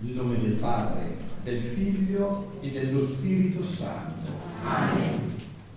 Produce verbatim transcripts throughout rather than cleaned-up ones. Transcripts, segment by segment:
Nel nome del Padre, del Figlio e dello Spirito Santo. Amen.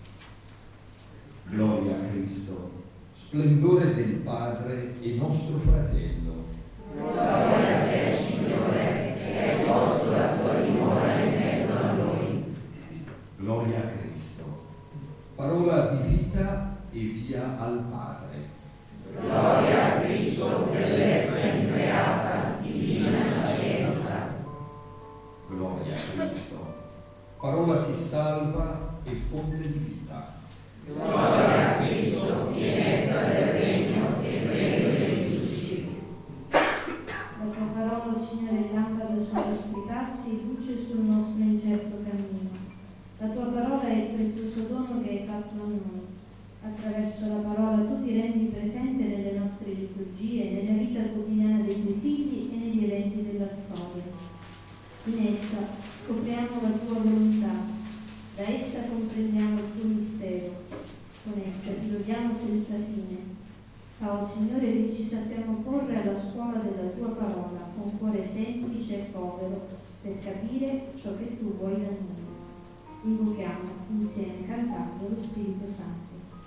Gloria a Cristo, splendore del Padre e nostro fratello. Gloria a te, Signore, che hai posto la tua dimora in mezzo a noi. Gloria a Cristo, parola di vita e via al Padre. Gloria a Cristo, bellezza increata, divina sapienza. Gloria a Cristo, parola che salva e fonte di vita. Gloria a Cristo, pienezza del regno e regno dei giusti. La tua parola, Signore, è lampada sui nostri passi e luce sul nostro incerto cammino. La tua parola è il prezioso dono che hai fatto a noi. Attraverso la parola tu ti rendi presente nelle nostre liturgie, nella vita quotidiana dei tuoi figli e negli eventi della storia. In essa scopriamo la tua volontà, da essa comprendiamo il tuo mistero, con essa ti lodiamo senza fine. Fa, oh Signore, che ci sappiamo porre alla scuola della tua parola, con cuore semplice e povero, per capire ciò che tu vuoi da noi. Invochiamo insieme cantando lo Spirito Santo.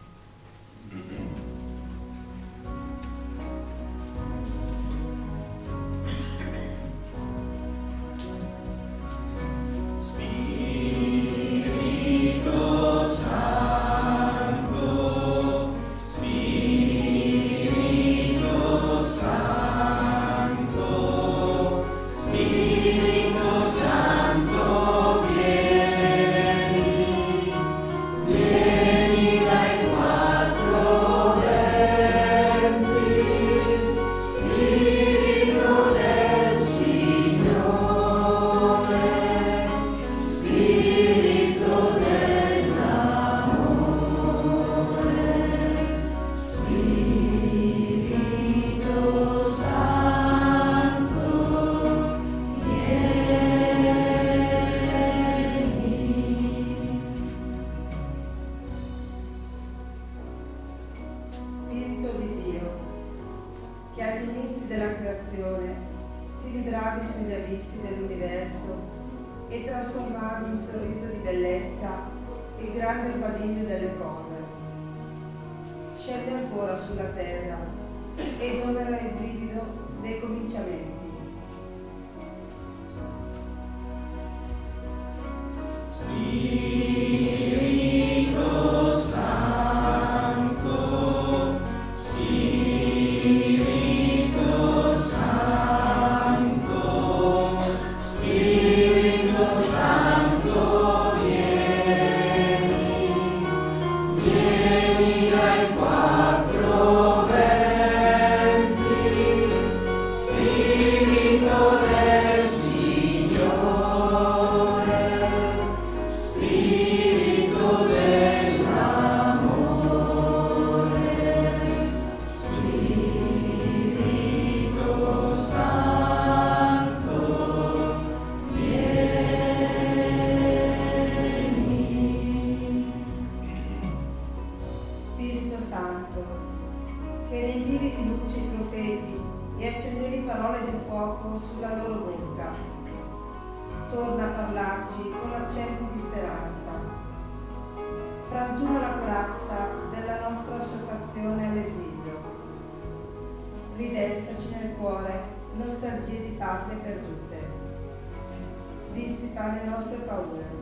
Dissipa le nostre paure.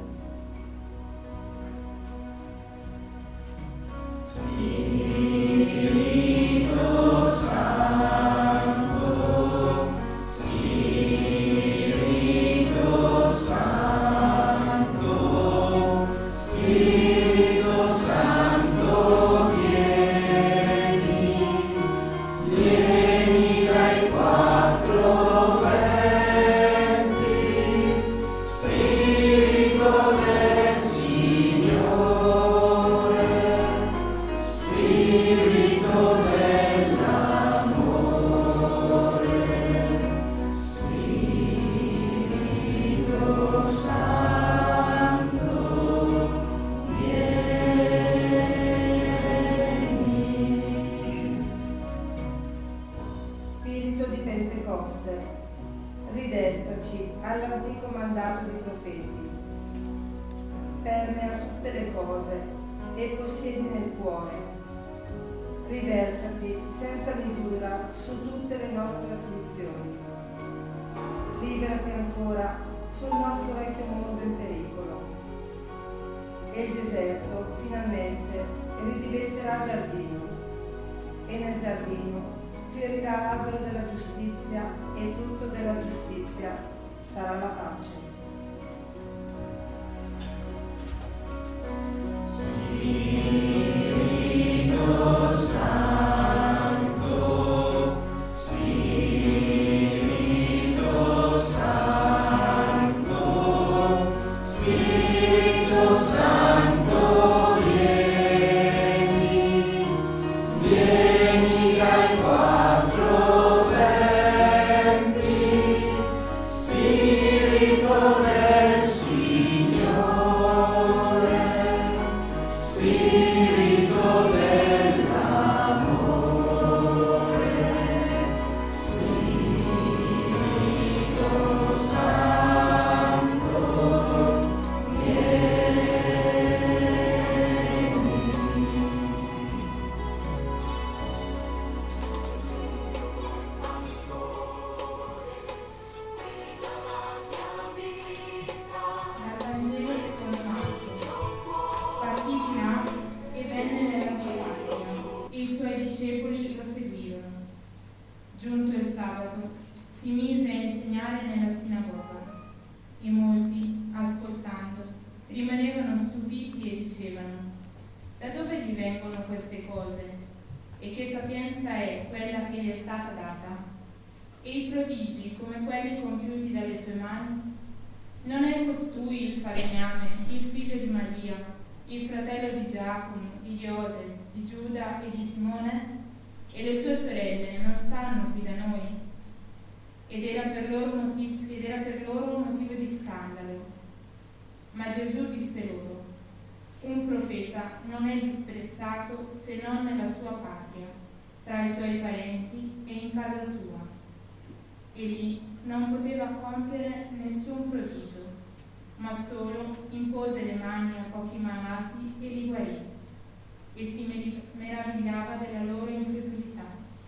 ridestaci all'antico mandato dei profeti. Permea tutte le cose e possiedi nel cuore. Riversati senza misura su tutte le nostre afflizioni. Liberati ancora sul nostro vecchio mondo in pericolo. E il deserto finalmente ridiventerà giardino, e nel giardino fiorirà l'albero della giustizia e il frutto della giustizia sarà la pace. Spirito Santo, Spirito Santo, Spirito Santo, vieni, vieni dai quattro venti, Spirito del Signore, Spirito dell'amore, Spirito Santo, vieni. Dal Vangelo secondo Marco. Partì di là e venne nella sua patria, e i suoi discepoli lo seguirono. Giunto il sabato, si mise a insegnare nella sinagoga, e molti, ascoltando, rimanevano stupiti e dicevano: da dove gli vengono queste cose? E che sapienza è quella che gli è stata data? E i prodigi come quelli compiuti dalle sue mani? Non è costui il falegname, il figlio di Maria, il fratello di Giacomo, di Ioses, di Giuda e di Simone? E le sue sorelle non stanno qui da noi? Ed era per loro motivo, ed era per loro motivo di scandalo. Ma Gesù disse loro: un profeta non è disprezzato se non nella sua patria, tra i suoi parenti e in casa sua. E lì non poteva compiere nessun prodigio, ma solo impose le mani a pochi malati e li guarì, e si meri- meravigliava della loro incredulità.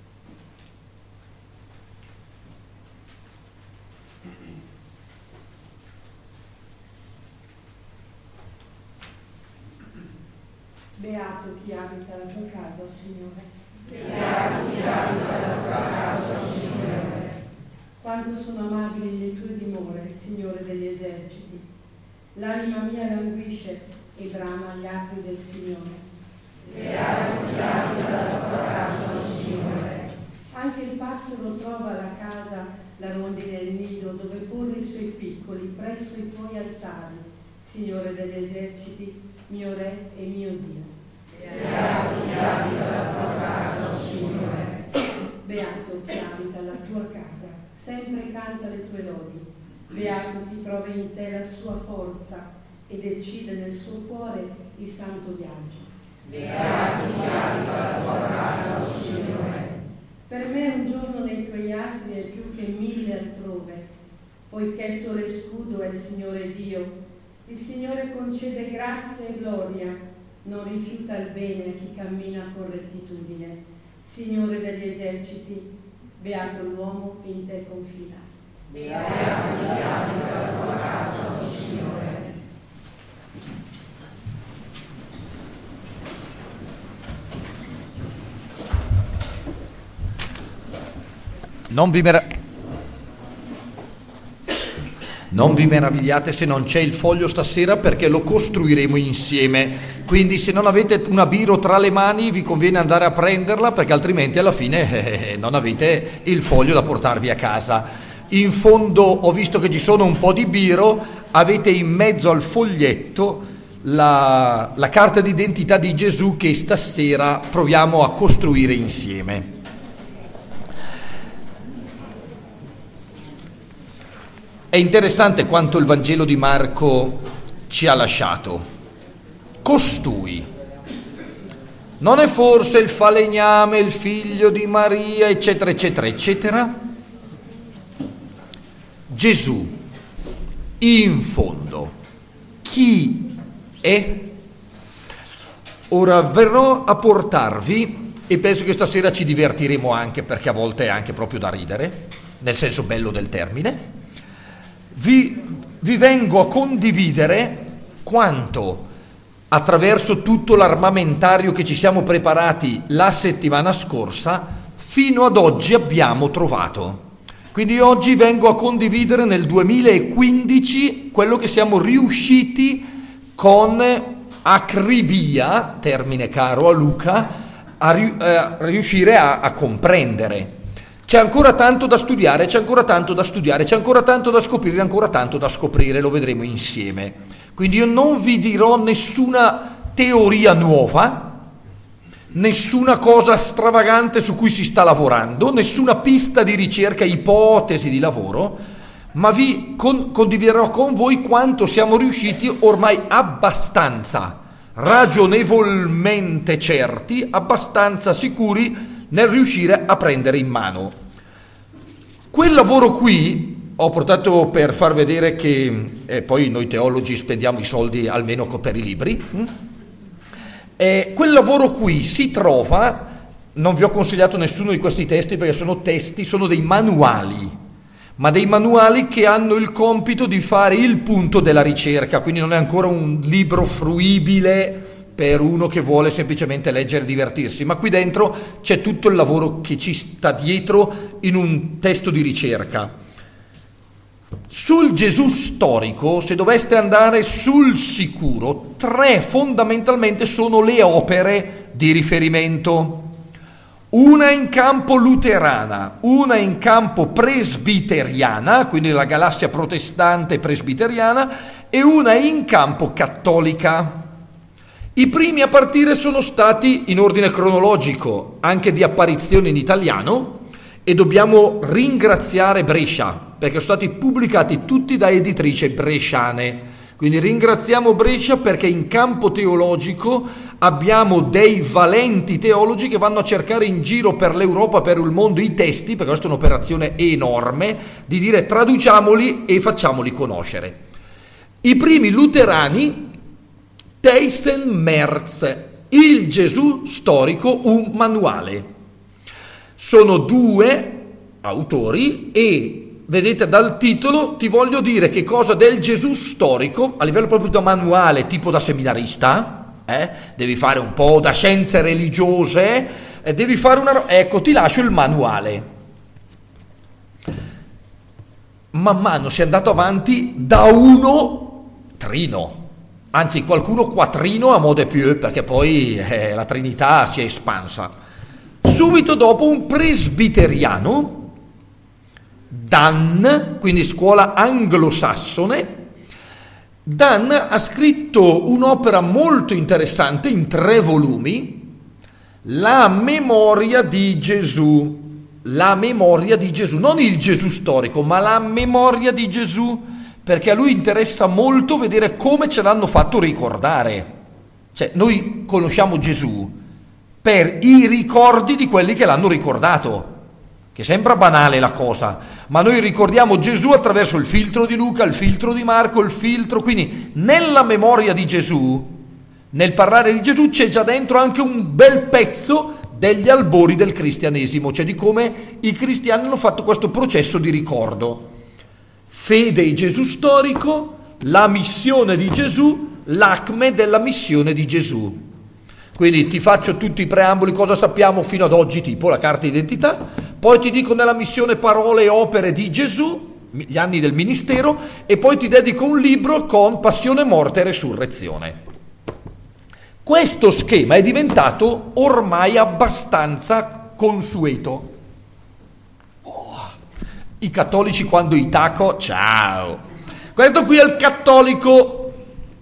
Beato chi abita la tua casa, o Signore. Beato chi abita la tua casa, o Signore. Quanto sono amabili le tue dimore, Signore degli eserciti. L'anima mia languisce e brama agli atri del Signore. Beato chi abita la tua casa, o Signore. Anche il passero trova la casa, la rondine e il nido, dove porre i suoi piccoli presso i tuoi altari, Signore degli eserciti, mio Re e mio Dio. Beato chi abita la tua casa, o Signore. Beato chi abita la tua casa, sempre canta le tue lodi. Beato chi trova in te la sua forza e decide nel suo cuore il santo viaggio. Beato chi abita la tua casa, o Signore. Per me un giorno nei tuoi atri è più che mille altrove, poiché sole e scudo è il Signore Dio. Il Signore concede grazia e gloria, non rifiuta il bene a chi cammina con rettitudine. Signore degli eserciti, beato l'uomo che in te confida. Beato chi abita la tua casa, o Signore. Non vi, mera- non vi meravigliate se non c'è il foglio stasera, perché lo costruiremo insieme. Quindi se non avete una biro tra le mani vi conviene andare a prenderla, perché altrimenti alla fine eh, non avete il foglio da portarvi a casa. In fondo ho visto che ci sono un po' di biro, avete in mezzo al foglietto la, la carta d'identità di Gesù che stasera proviamo a costruire insieme. È interessante quanto il Vangelo di Marco ci ha lasciato. Costui. Non è forse il falegname, il figlio di Maria, eccetera, eccetera, eccetera? Gesù, in fondo, chi è? Ora verrò a portarvi, e penso che stasera ci divertiremo anche, perché a volte è anche proprio da ridere, nel senso bello del termine, vi, vi vengo a condividere quanto attraverso tutto l'armamentario che ci siamo preparati la settimana scorsa, fino ad oggi abbiamo trovato. Quindi oggi vengo a condividere nel duemilaquindici quello che siamo riusciti con acribia, termine caro a Luca, a, ri- a riuscire a, a comprendere. C'è ancora tanto da studiare, c'è ancora tanto da studiare, c'è ancora tanto da scoprire, ancora tanto da scoprire, lo vedremo insieme. Quindi io non vi dirò nessuna teoria nuova, nessuna cosa stravagante su cui si sta lavorando, nessuna pista di ricerca, ipotesi di lavoro, ma vi con, condividerò con voi quanto siamo riusciti ormai abbastanza ragionevolmente certi, abbastanza sicuri nel riuscire a prendere in mano. Quel lavoro qui ho portato per far vedere che eh, poi noi teologi spendiamo i soldi almeno per i libri. Hm? E quel lavoro qui si trova, non vi ho consigliato nessuno di questi testi perché sono testi, sono dei manuali, ma dei manuali che hanno il compito di fare il punto della ricerca, quindi non è ancora un libro fruibile per uno che vuole semplicemente leggere e divertirsi, ma qui dentro c'è tutto il lavoro che ci sta dietro in un testo di ricerca. Sul Gesù storico, se doveste andare sul sicuro, tre fondamentalmente sono le opere di riferimento. Una in campo luterana, una in campo presbiteriana, quindi la galassia protestante presbiteriana, e una in campo cattolica. I primi a partire sono stati, in ordine cronologico, anche di apparizione in italiano, e dobbiamo ringraziare Brescia, perché sono stati pubblicati tutti da editrici bresciane. Quindi ringraziamo Brescia perché in campo teologico abbiamo dei valenti teologi che vanno a cercare in giro per l'Europa, per il mondo, i testi, perché questa è un'operazione enorme, di dire traduciamoli e facciamoli conoscere. I primi luterani, Thyssen Merz, il Gesù storico, un manuale. Sono due autori e vedete dal titolo ti voglio dire che cosa del Gesù storico, a livello proprio da manuale, tipo da seminarista, eh? Devi fare un po' da scienze religiose, eh, devi fare una... Ecco, ti lascio il manuale. Man mano si è andato avanti da uno trino, anzi qualcuno quattrino a mode più, perché poi eh, la Trinità si è espansa. Subito dopo un presbiteriano, Dan, quindi scuola anglosassone. Dan ha scritto un'opera molto interessante in tre volumi, La memoria di Gesù. La memoria di Gesù, non il Gesù storico, ma la memoria di Gesù, perché a lui interessa molto vedere come ce l'hanno fatto ricordare. Cioè, noi conosciamo Gesù per i ricordi di quelli che l'hanno ricordato, che sembra banale la cosa, ma noi ricordiamo Gesù attraverso il filtro di Luca, il filtro di Marco, il filtro, quindi nella memoria di Gesù, nel parlare di Gesù c'è già dentro anche un bel pezzo degli albori del cristianesimo, cioè di come i cristiani hanno fatto questo processo di ricordo. Fede e Gesù storico, la missione di Gesù, l'acme della missione di Gesù. Quindi ti faccio tutti i preamboli, cosa sappiamo fino ad oggi, tipo la carta d'identità, poi ti dico nella missione parole e opere di Gesù, gli anni del ministero, e poi ti dedico un libro con passione, morte e resurrezione. Questo schema è diventato ormai abbastanza consueto. Oh, i cattolici quando i taco, ciao! Questo qui è il cattolico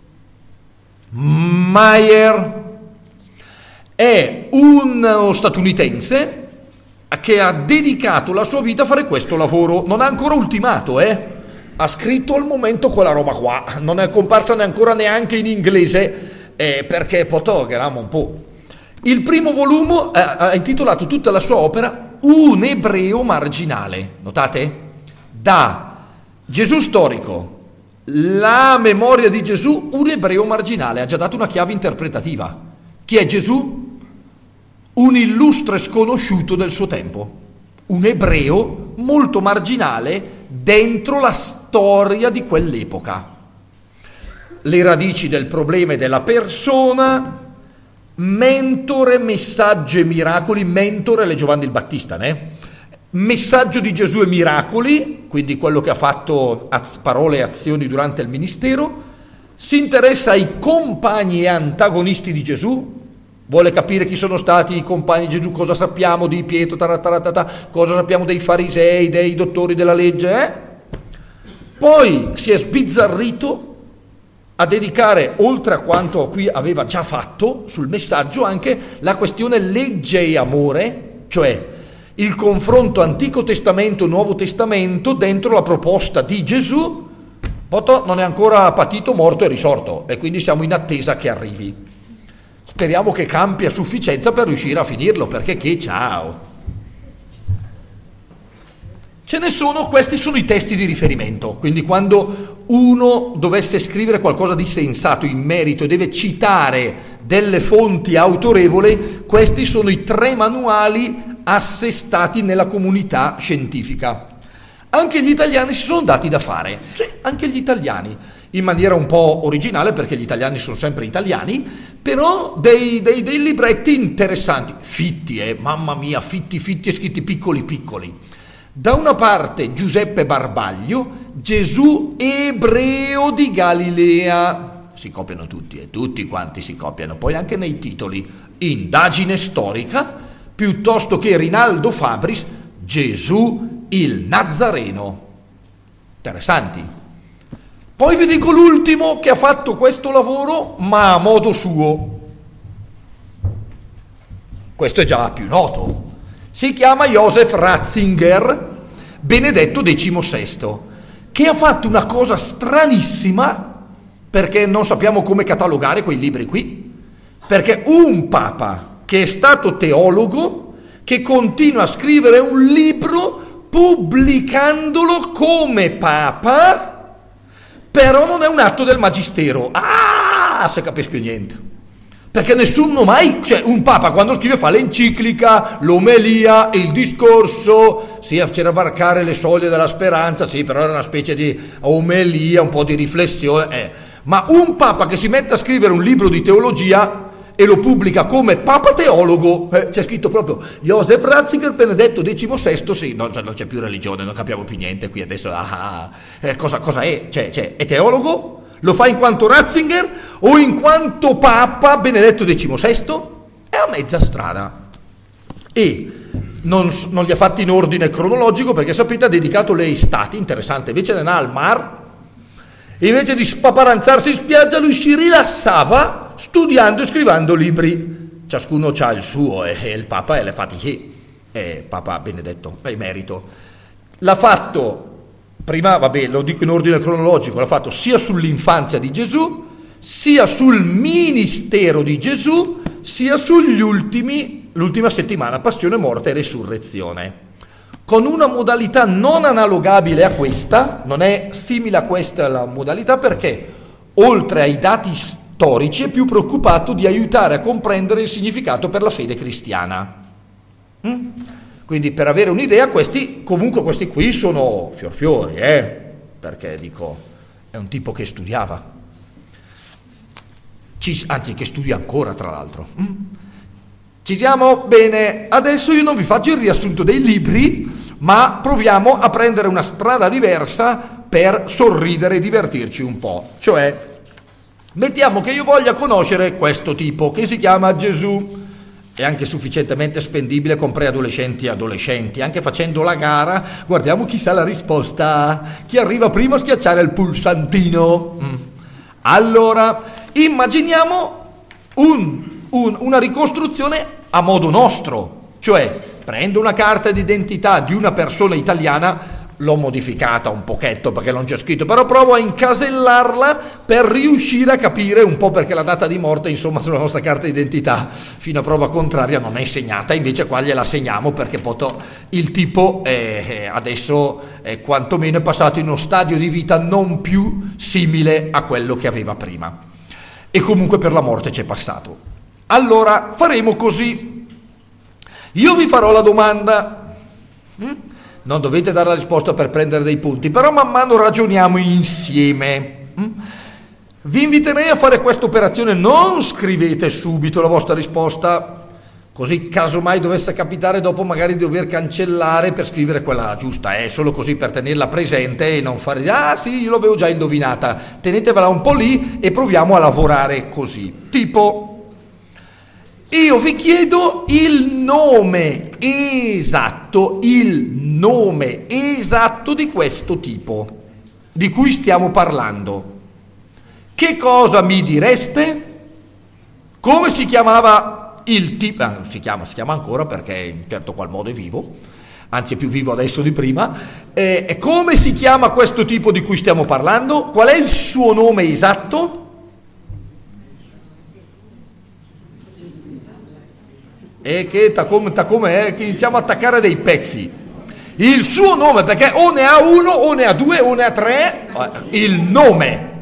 Meyer. È uno statunitense che ha dedicato la sua vita a fare questo lavoro. Non ha ancora ultimato, eh? Ha scritto al momento quella roba qua. Non è comparsa ne ancora neanche in inglese, eh, perché potogrammo un po'. Il primo volume eh, ha intitolato tutta la sua opera Un ebreo marginale. Notate? Da Gesù storico, la memoria di Gesù, un ebreo marginale, ha già dato una chiave interpretativa. Chi è Gesù? Un illustre sconosciuto del suo tempo, un ebreo molto marginale dentro la storia di quell'epoca. Le radici del problema e della persona, mentore, messaggio e miracoli. Mentore è Giovanni il Battista, né? Messaggio di Gesù e miracoli, quindi quello che ha fatto parole e azioni durante il ministero. Si interessa ai compagni e antagonisti di Gesù, vuole capire chi sono stati i compagni di Gesù, cosa sappiamo di Pietro, taratatata, cosa sappiamo dei farisei, dei dottori della legge. Eh? Poi si è sbizzarrito a dedicare, oltre a quanto qui aveva già fatto sul messaggio, anche la questione legge e amore, cioè il confronto Antico Testamento, Nuovo Testamento dentro la proposta di Gesù. Poto non è ancora patito, morto e risorto, e quindi siamo in attesa che arrivi. Speriamo che campi a sufficienza per riuscire a finirlo, perché che ciao! Ce ne sono, questi sono i testi di riferimento, quindi quando uno dovesse scrivere qualcosa di sensato in merito e deve citare delle fonti autorevoli, questi sono i tre manuali assestati nella comunità scientifica. Anche gli italiani si sono dati da fare, sì, anche gli italiani, in maniera un po' originale, perché gli italiani sono sempre italiani, però dei, dei, dei libretti interessanti, fitti, eh, mamma mia, fitti, fitti e scritti piccoli piccoli. Da una parte Giuseppe Barbaglio, Gesù ebreo di Galilea, si copiano tutti e eh, tutti quanti si copiano, poi anche nei titoli, indagine storica, piuttosto che Rinaldo Fabris, Gesù il Nazareno. Interessanti. Poi vi dico l'ultimo che ha fatto questo lavoro, ma a modo suo. Questo è già più noto. Si chiama Joseph Ratzinger, Benedetto diciannovesimo, che ha fatto una cosa stranissima, perché non sappiamo come catalogare quei libri qui, perché un papa che è stato teologo, che continua a scrivere un libro pubblicandolo come papa, però non è un atto del magistero. Ah, se capisci più niente. Perché nessuno mai, cioè un papa quando scrive fa l'enciclica, l'omelia, il discorso, sì, c'era varcare le soglie della speranza, sì, però era una specie di omelia, un po' di riflessione, eh. Ma un papa che si mette a scrivere un libro di teologia e lo pubblica come papa teologo, eh, c'è scritto proprio Joseph Ratzinger, Benedetto diciannovesimo, sì, no, non c'è più religione, non capiamo più niente qui adesso, ah, eh, cosa, cosa è? Cioè, cioè, è teologo? Lo fa in quanto Ratzinger o in quanto Papa Benedetto diciannovesimo? È a mezza strada. E non, non li ha fatti in ordine cronologico, perché sapete ha dedicato le estati, interessante, invece di andare al mar, invece di spaparanzarsi in spiaggia, lui si rilassava studiando e scrivendo libri. Ciascuno ha il suo, e, e il Papa è le fatiche, e Papa Benedetto, è merito. L'ha fatto... Prima, vabbè, lo dico in ordine cronologico, l'ha fatto sia sull'infanzia di Gesù, sia sul ministero di Gesù, sia sugli ultimi, l'ultima settimana, passione, morte e resurrezione. Con una modalità non analogabile a questa, non è simile a questa la modalità, perché oltre ai dati storici è più preoccupato di aiutare a comprendere il significato per la fede cristiana. Mm? Quindi per avere un'idea, questi, comunque questi qui sono fior fiori, eh? Perché dico, è un tipo che studiava, Ci, anzi che studia ancora tra l'altro. Mm? Ci siamo? Bene, adesso io non vi faccio il riassunto dei libri, ma proviamo a prendere una strada diversa per sorridere e divertirci un po'. Cioè, mettiamo che io voglia conoscere questo tipo che si chiama Gesù. È anche sufficientemente spendibile con preadolescenti e adolescenti, anche facendo la gara, guardiamo chi sa la risposta, chi arriva prima a schiacciare il pulsantino. Mm. Allora, immaginiamo un, un, una ricostruzione a modo nostro, cioè prendo una carta d'identità di una persona italiana, l'ho modificata un pochetto perché non c'è scritto, però provo a incasellarla per riuscire a capire un po' perché la data di morte, insomma, sulla nostra carta d'identità fino a prova contraria non è segnata, invece qua gliela segniamo perché poto, il tipo è, adesso è quantomeno è passato in uno stadio di vita non più simile a quello che aveva prima, e comunque per la morte c'è passato. Allora faremo così, io vi farò la domanda, hm? Non dovete dare la risposta per prendere dei punti, però man mano ragioniamo insieme. Vi inviterei a fare questa operazione, non scrivete subito la vostra risposta, così casomai dovesse capitare dopo magari di dover cancellare per scrivere quella giusta, è solo così per tenerla presente e non fare, ah sì, io l'avevo già indovinata, tenetevela un po' lì e proviamo a lavorare così. Tipo, io vi chiedo il nome esatto, il nome esatto di questo tipo di cui stiamo parlando. Che cosa mi direste? Come si chiamava il tipo? Ah, si chiama, si chiama ancora perché in certo qual modo è vivo, anzi è più vivo adesso di prima. E come si chiama questo tipo di cui stiamo parlando? Qual è il suo nome esatto? E che ta come, ta come è che iniziamo a attaccare dei pezzi. Il suo nome, perché o ne ha uno o ne ha due o ne ha tre. Il nome.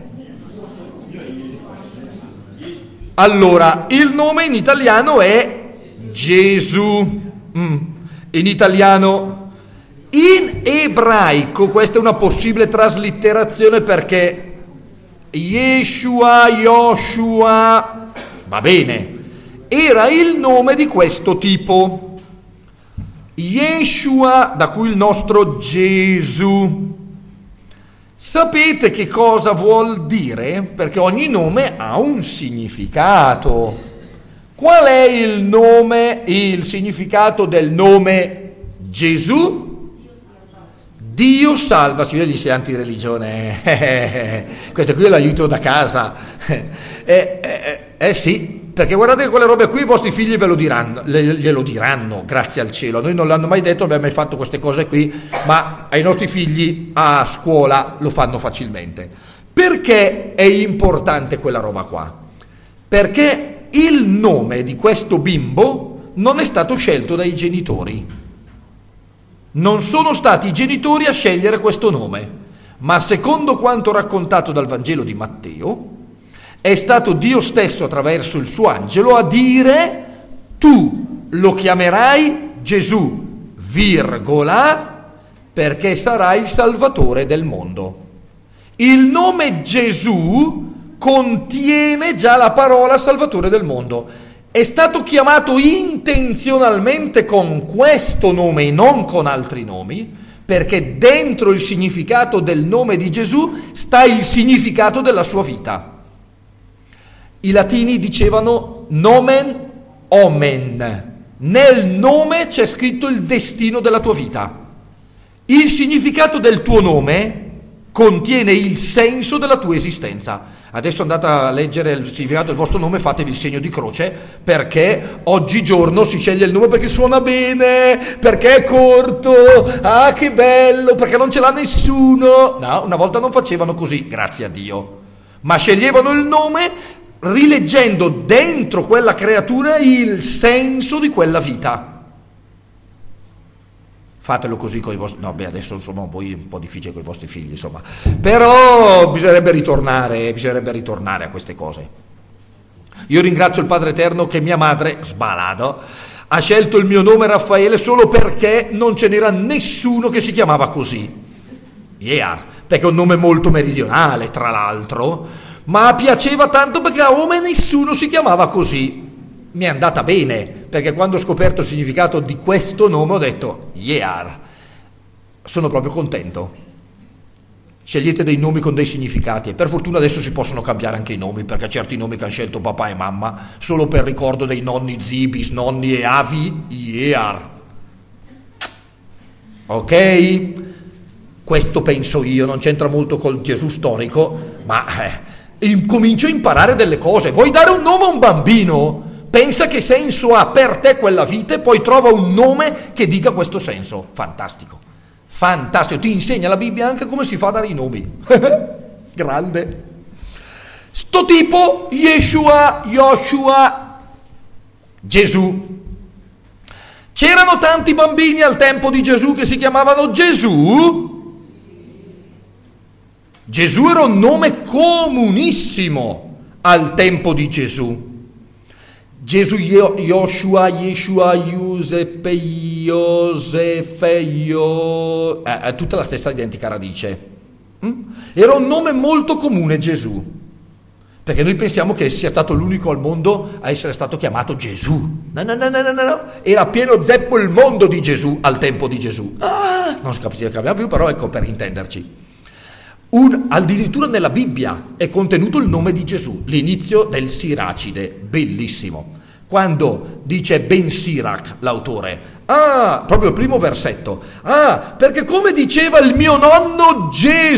Allora, il nome in italiano è Gesù. Mm. In italiano. In ebraico, questa è una possibile traslitterazione perché Yeshua, Yoshua, va bene. Era il nome di questo tipo, Yeshua, da cui il nostro Gesù. Sapete che cosa vuol dire? Perché ogni nome ha un significato. Qual è il nome, il significato del nome Gesù? Dio salva, si vede gli insegnanti di religione, questo qui è l'aiuto da casa, eh, eh, eh sì. Perché guardate che quelle robe qui i vostri figli ve lo diranno, glielo diranno, grazie al cielo. Noi non l'hanno mai detto, non abbiamo mai fatto queste cose qui, ma ai nostri figli a scuola lo fanno facilmente. Perché è importante quella roba qua? Perché il nome di questo bimbo non è stato scelto dai genitori. Non sono stati i genitori a scegliere questo nome, ma secondo quanto raccontato dal Vangelo di Matteo, è stato Dio stesso attraverso il suo angelo a dire: tu lo chiamerai Gesù, virgola, perché sarà il Salvatore del mondo. Il nome Gesù contiene già la parola Salvatore del mondo. È stato chiamato intenzionalmente con questo nome e non con altri nomi, perché dentro il significato del nome di Gesù sta il significato della sua vita. I latini dicevano nomen omen, nel nome c'è scritto il destino della tua vita. Il significato del tuo nome contiene il senso della tua esistenza. Adesso andate a leggere il significato del vostro nome, fatevi il segno di croce, perché oggigiorno si sceglie il nome perché suona bene, perché è corto, ah che bello, perché non ce l'ha nessuno. No, una volta non facevano così, grazie a Dio, ma sceglievano il nome rileggendo dentro quella creatura il senso di quella vita. Fatelo così con i vostri, no beh adesso insomma voi è un po' difficile con i vostri figli insomma, però bisognerebbe ritornare, bisognerebbe ritornare a queste cose. Io ringrazio il Padre Eterno che mia madre, sbalado, ha scelto il mio nome Raffaele solo perché non ce n'era nessuno che si chiamava così, yeah, perché è un nome molto meridionale tra l'altro, ma piaceva tanto perché a me nessuno si chiamava così. Mi è andata bene, perché quando ho scoperto il significato di questo nome ho detto, yeah, sono proprio contento. Scegliete dei nomi con dei significati, e per fortuna adesso si possono cambiare anche i nomi, perché certi nomi che hanno scelto papà e mamma, solo per ricordo dei nonni, zii, bisnonni e avi, yeah. Ok? Questo penso io, non c'entra molto col Gesù storico, ma... Eh, comincio a imparare delle cose. Vuoi dare un nome a un bambino? Pensa che senso ha per te quella vita e poi trova un nome che dica questo senso. Fantastico, Fantastico, ti insegna la Bibbia anche come si fa a dare i nomi. Grande. Sto tipo, Yeshua, Yoshua, Gesù. C'erano tanti bambini al tempo di Gesù che si chiamavano Gesù? Gesù era un nome comunissimo al tempo di Gesù. Gesù, Yoshua, Yeshua, Giuseppe, Iosefe, Io... Eh, è tutta la stessa identica radice. Mm? Era un nome molto comune Gesù, perché noi pensiamo che sia stato l'unico al mondo a essere stato chiamato Gesù. No, no, no, no, no, no. Era pieno zeppo il mondo di Gesù al tempo di Gesù. Ah, non si capiva più, però ecco, per intenderci. Un, addirittura nella Bibbia è contenuto il nome di Gesù, l'inizio del Siracide, bellissimo. Quando dice Ben Sirac, l'autore, ah, proprio il primo versetto, ah, perché come diceva il mio nonno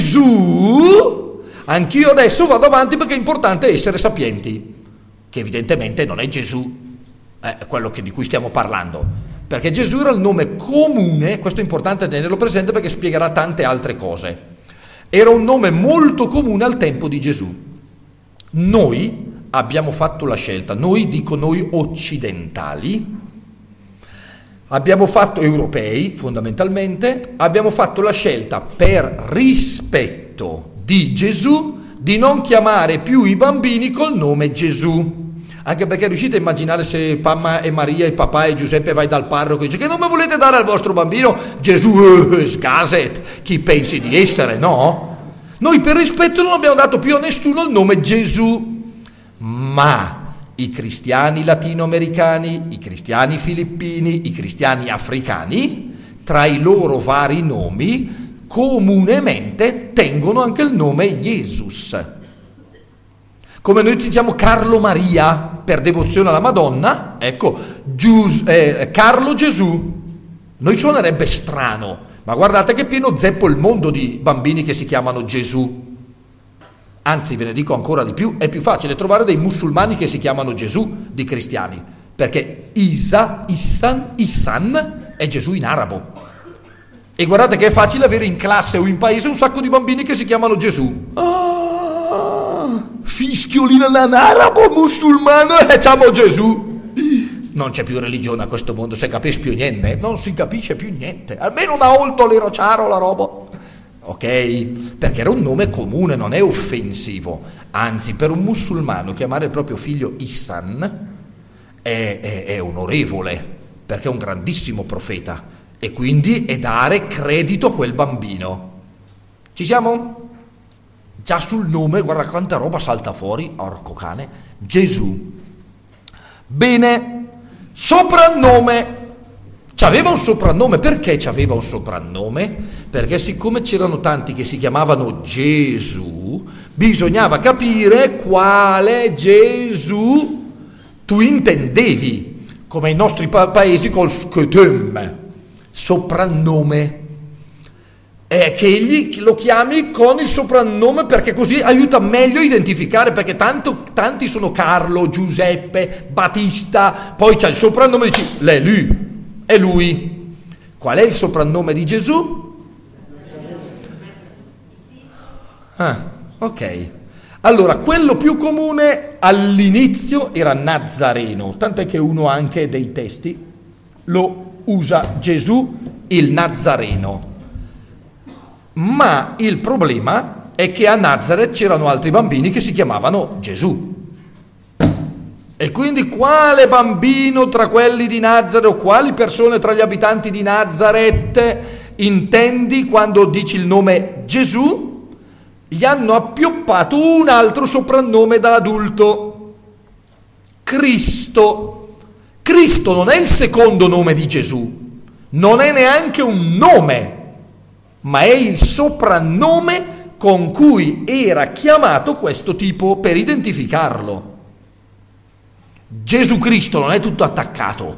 Gesù, anch'io adesso vado avanti perché è importante essere sapienti, che evidentemente non è Gesù, è quello che, di cui stiamo parlando, perché Gesù era il nome comune, questo è importante tenerlo presente perché spiegherà tante altre cose. Era un nome molto comune al tempo di Gesù. Noi abbiamo fatto la scelta, noi dico noi occidentali, abbiamo fatto, europei fondamentalmente, abbiamo fatto la scelta per rispetto di Gesù di non chiamare più i bambini col nome Gesù. Anche perché riuscite a immaginare se mamma e Maria e papà e Giuseppe vai dal parroco e dice che nome volete dare al vostro bambino? Gesù, eh, sgaset, chi pensi di essere, no? Noi per rispetto non abbiamo dato più a nessuno il nome Gesù, ma i cristiani latinoamericani, i cristiani filippini, i cristiani africani, tra i loro vari nomi, comunemente tengono anche il nome Jesus. Come noi diciamo Carlo Maria per devozione alla Madonna, ecco, Gius, eh, Carlo Gesù. Noi suonerebbe strano, ma guardate che pieno zeppo il mondo di bambini che si chiamano Gesù. Anzi, ve ne dico ancora di più, è più facile trovare dei musulmani che si chiamano Gesù di cristiani, perché Isa, Issan, Issan è Gesù in arabo. E guardate che è facile avere in classe o in paese un sacco di bambini che si chiamano Gesù. Ah, fischiolina in arabo, musulmano, e chiamo Gesù. Non c'è più religione a questo mondo, se capisci più niente, non si capisce più niente, almeno una olto l'irociaro la roba, ok? Perché era un nome comune, non è offensivo, anzi per un musulmano chiamare il proprio figlio Issan è, è, è onorevole, perché è un grandissimo profeta e quindi è dare credito a quel bambino. Ci siamo? Già sul nome, guarda quanta roba salta fuori, orco cane, Gesù. Bene. Soprannome. C'aveva un soprannome. Perché c'aveva un soprannome? Perché siccome c'erano tanti che si chiamavano Gesù, bisognava capire quale Gesù tu intendevi, come i nostri pa- paesi col sketum, soprannome. È che egli lo chiami con il soprannome perché così aiuta meglio a identificare, perché tanto, tanti sono Carlo, Giuseppe, Battista, poi c'è il soprannome e dici, è lui, è lui. Qual è il soprannome di Gesù? Ah, ok. Allora, quello più comune all'inizio era Nazareno, tant'è che uno anche dei testi lo usa Gesù, il Nazareno. Ma il problema è che a Nazareth c'erano altri bambini che si chiamavano Gesù. E quindi quale bambino tra quelli di Nazareth o quali persone tra gli abitanti di Nazareth intendi quando dici il nome Gesù? Gli hanno appioppato un altro soprannome da adulto, Cristo. Cristo non è il secondo nome di Gesù, non è neanche un nome, ma è il soprannome con cui era chiamato questo tipo per identificarlo. Gesù Cristo non è tutto attaccato.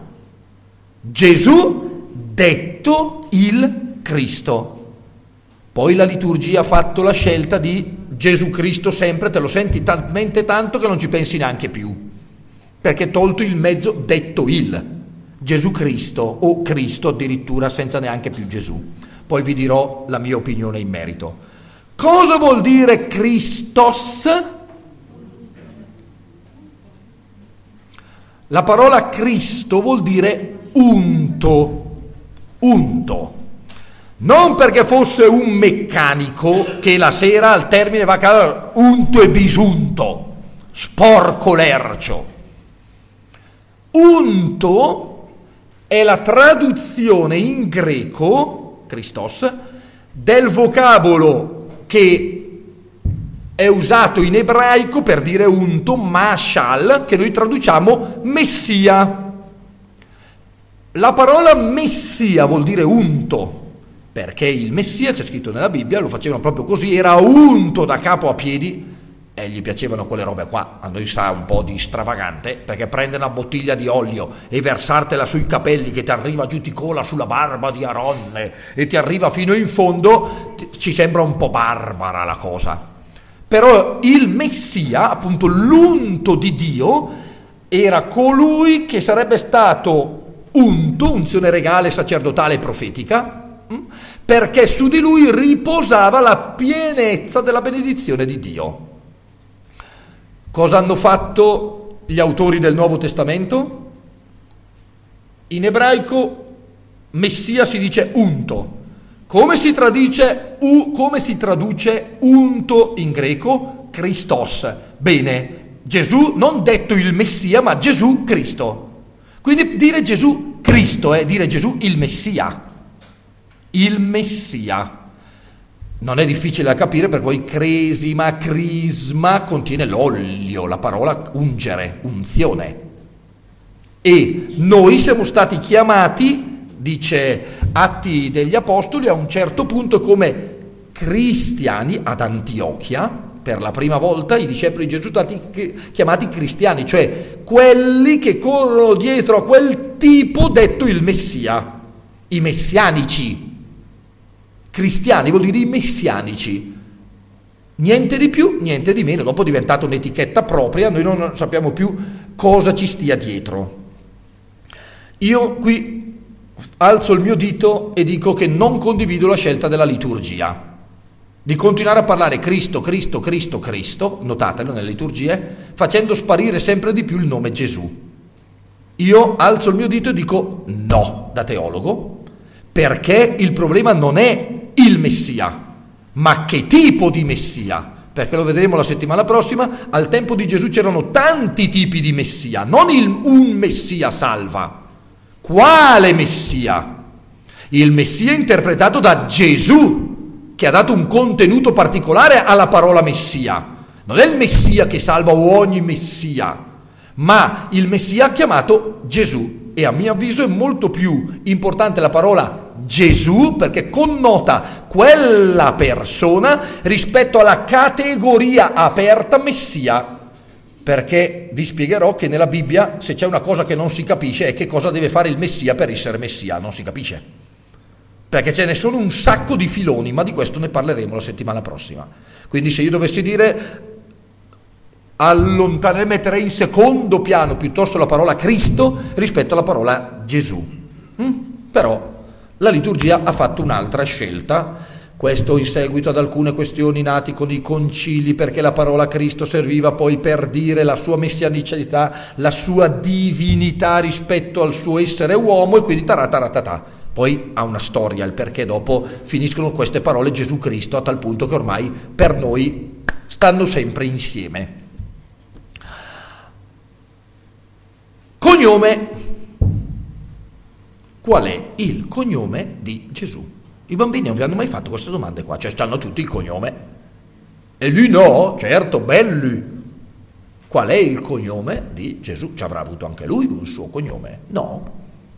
Gesù detto il Cristo. Poi la liturgia ha fatto la scelta di Gesù Cristo sempre, te lo senti talmente tanto che non ci pensi neanche più, perché tolto il mezzo detto il. Gesù Cristo o Cristo addirittura senza neanche più Gesù. poi vi dirò la mia opinione in merito. Cosa vuol dire Christos? La parola Cristo vuol dire unto, unto. Non perché fosse un meccanico che la sera al termine va a casa unto e bisunto, sporco lercio. Unto è la traduzione in greco, Christos, del vocabolo che è usato in ebraico per dire unto, mashal, che noi traduciamo messia. La parola messia vuol dire unto, perché il messia, c'è scritto nella Bibbia, lo facevano proprio così, era unto da capo a piedi, e gli piacevano quelle robe qua. A noi sa un po' di stravagante, perché prendere una bottiglia di olio e versartela sui capelli che ti arriva giù, ti cola sulla barba di Aronne e ti arriva fino in fondo, ci sembra un po' barbara la cosa. Però il Messia, appunto l'unto di Dio, era colui che sarebbe stato unto, unzione regale, sacerdotale e profetica, perché su di lui riposava la pienezza della benedizione di Dio. Cosa hanno fatto gli autori del Nuovo Testamento? In ebraico Messia si dice unto. Come si traduce, u, come si traduce unto in greco? Christos. Bene, Gesù, non detto il Messia, ma Gesù Cristo. Quindi dire Gesù Cristo è dire Gesù il Messia. Il Messia. Non è difficile da capire, perché poi cresima, crisma contiene l'olio, la parola ungere, unzione. E noi siamo stati chiamati, dice Atti degli Apostoli, a un certo punto come cristiani ad Antiochia. Per la prima volta i discepoli di Gesù sono stati chiamati cristiani, cioè quelli che corrono dietro a quel tipo detto il Messia, i messianici. Cristiani vuol dire i messianici, niente di più, niente di meno. Dopo è diventata un'etichetta propria, noi non sappiamo più cosa ci stia dietro. Io qui alzo il mio dito e dico che non condivido la scelta della liturgia, di continuare a parlare Cristo, Cristo, Cristo, Cristo, notatelo nelle liturgie, facendo sparire sempre di più il nome Gesù. Io alzo il mio dito e dico no, da teologo, perché il problema non è il Messia, ma che tipo di Messia? Perché lo vedremo la settimana prossima. Al tempo di Gesù c'erano tanti tipi di Messia, non il, un Messia salva. Quale Messia? Il Messia interpretato da Gesù, che ha dato un contenuto particolare alla parola Messia. Non è il Messia che salva o ogni Messia, ma il Messia chiamato Gesù. E a mio avviso è molto più importante la parola Gesù, perché connota quella persona rispetto alla categoria aperta Messia, perché vi spiegherò che nella Bibbia, se c'è una cosa che non si capisce, è che cosa deve fare il Messia per essere Messia. Non si capisce, perché ce ne sono un sacco di filoni, ma di questo ne parleremo la settimana prossima. Quindi se io dovessi dire allontanare, metterei in secondo piano piuttosto la parola Cristo rispetto alla parola Gesù. Mm? Però la liturgia ha fatto un'altra scelta, questo in seguito ad alcune questioni nati con i concili, perché la parola Cristo serviva poi per dire la sua messianicità, la sua divinità rispetto al suo essere uomo, e quindi tarataratatà. Poi ha una storia il perché dopo finiscono queste parole Gesù Cristo, a tal punto che ormai per noi stanno sempre insieme. Cognome. Qual è il cognome di Gesù? I bambini non vi hanno mai fatto queste domande qua, cioè stanno tutti il cognome. E lui no, certo, belli. Qual è il cognome di Gesù? Ci avrà avuto anche lui un suo cognome? No.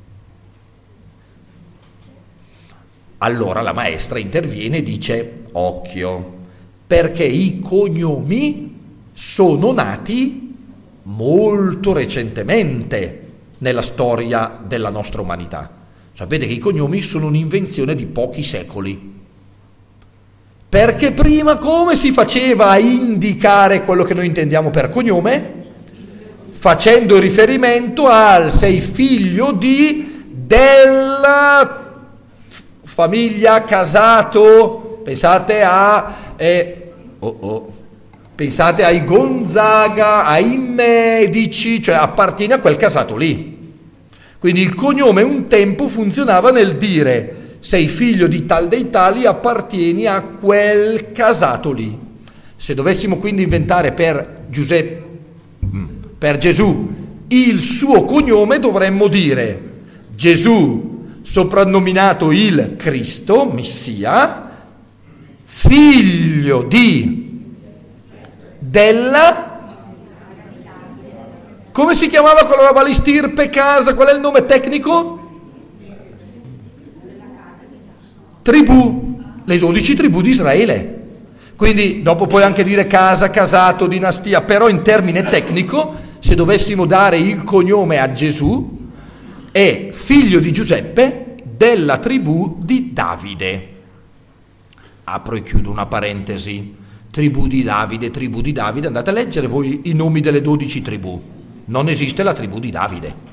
Allora la maestra interviene e dice, occhio, perché i cognomi sono nati molto recentemente nella storia della nostra umanità. Sapete che i cognomi sono un'invenzione di pochi secoli. Perché prima come si faceva a indicare quello che noi intendiamo per cognome? Facendo riferimento al sei figlio di della famiglia, casato, pensate a eh, oh oh, pensate ai Gonzaga, ai Medici, cioè appartiene a quel casato lì. Quindi il cognome un tempo funzionava nel dire sei figlio di tal dei tali, appartieni a quel casato lì. Se dovessimo quindi inventare per Giuseppe, per Gesù, il suo cognome, dovremmo dire Gesù, soprannominato il Cristo, Messia, figlio di della, come si chiamava quella roba lì, stirpe, casa, qual è il nome tecnico? Tribù, le dodici tribù di Israele. Quindi dopo puoi anche dire casa, casato, dinastia, però in termine tecnico, se dovessimo dare il cognome a Gesù, è figlio di Giuseppe della tribù di Davide. Apro e chiudo una parentesi. Tribù di Davide, tribù di Davide, andate a leggere voi i nomi delle dodici tribù. Non esiste la tribù di Davide.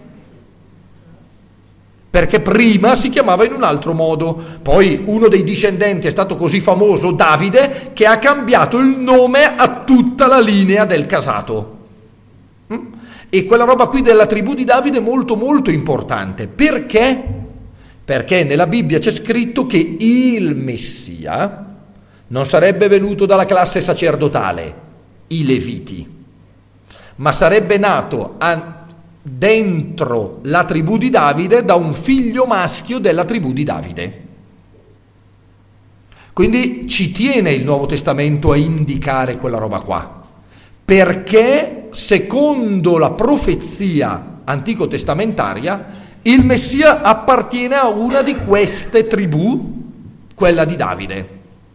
Perché prima si chiamava in un altro modo, poi uno dei discendenti è stato così famoso, Davide, che ha cambiato il nome a tutta la linea del casato. E quella roba qui della tribù di Davide è molto molto importante. Perché? Perché nella Bibbia c'è scritto che il Messia non sarebbe venuto dalla classe sacerdotale, i Leviti, ma sarebbe nato a dentro la tribù di Davide da un figlio maschio della tribù di Davide. Quindi ci tiene il Nuovo Testamento a indicare quella roba qua, perché secondo la profezia antico testamentaria il Messia appartiene a una di queste tribù, quella di Davide.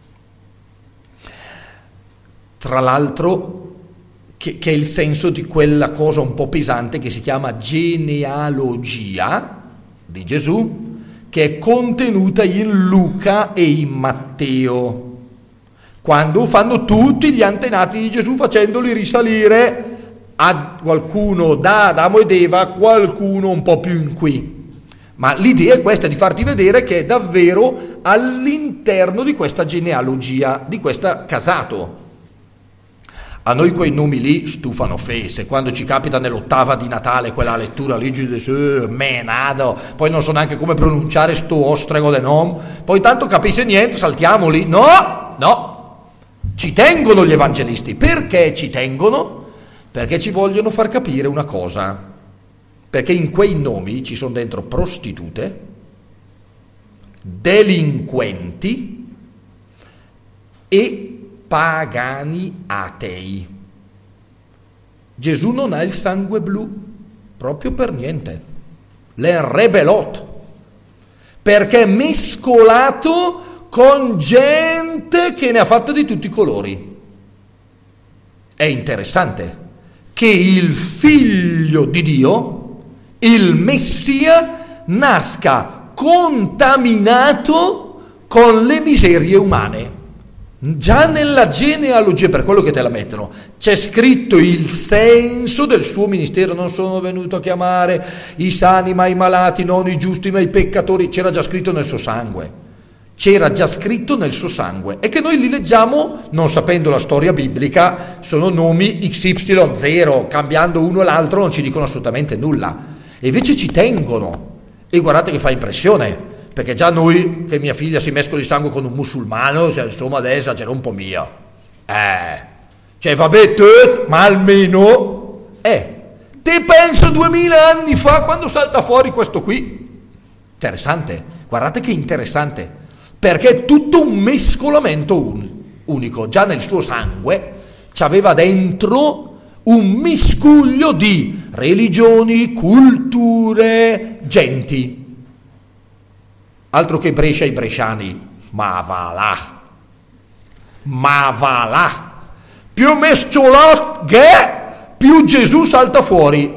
Tra l'altro Che, che è il senso di quella cosa un po' pesante che si chiama genealogia di Gesù, che è contenuta in Luca e in Matteo, quando fanno tutti gli antenati di Gesù facendoli risalire a qualcuno da Adamo ed Eva, qualcuno un po' più in qui. Ma l'idea è questa, di farti vedere che è davvero all'interno di questa genealogia, di questo casato. A noi quei nomi lì stufano fesse, quando ci capita nell'ottava di Natale quella lettura lì, eh, menado, poi non so neanche come pronunciare sto ostrego de nom, poi tanto capisce niente, saltiamoli. No, no, ci tengono gli evangelisti. Perché ci tengono? Perché ci vogliono far capire una cosa, perché in quei nomi ci sono dentro prostitute, delinquenti e pagani atei. Gesù non ha il sangue blu, proprio per niente. L'è rebelot, perché è mescolato con gente che ne ha fatte di tutti i colori. È interessante che il figlio di Dio, il Messia, nasca contaminato con le miserie umane. Già nella genealogia, per quello che te la mettono, c'è scritto il senso del suo ministero. Non sono venuto a chiamare i sani ma i malati, non i giusti ma i peccatori. C'era già scritto nel suo sangue. C'era già scritto nel suo sangue. E che noi li leggiamo, non sapendo la storia biblica, sono nomi X Y zero, cambiando uno e l'altro non ci dicono assolutamente nulla. E invece ci tengono. E guardate che fa impressione. Perché già noi, che mia figlia si mescola di sangue con un musulmano, cioè, insomma adesso esagera un po' mia. Eh, cioè vabbè, tut, ma almeno, eh, te penso duemila anni fa quando salta fuori questo qui. Interessante, guardate che interessante, perché è tutto un mescolamento un, unico. Già nel suo sangue c'aveva dentro un miscuglio di religioni, culture, genti. Altro che Brescia ai bresciani, ma va là, ma va là, più mesciolot che più Gesù salta fuori.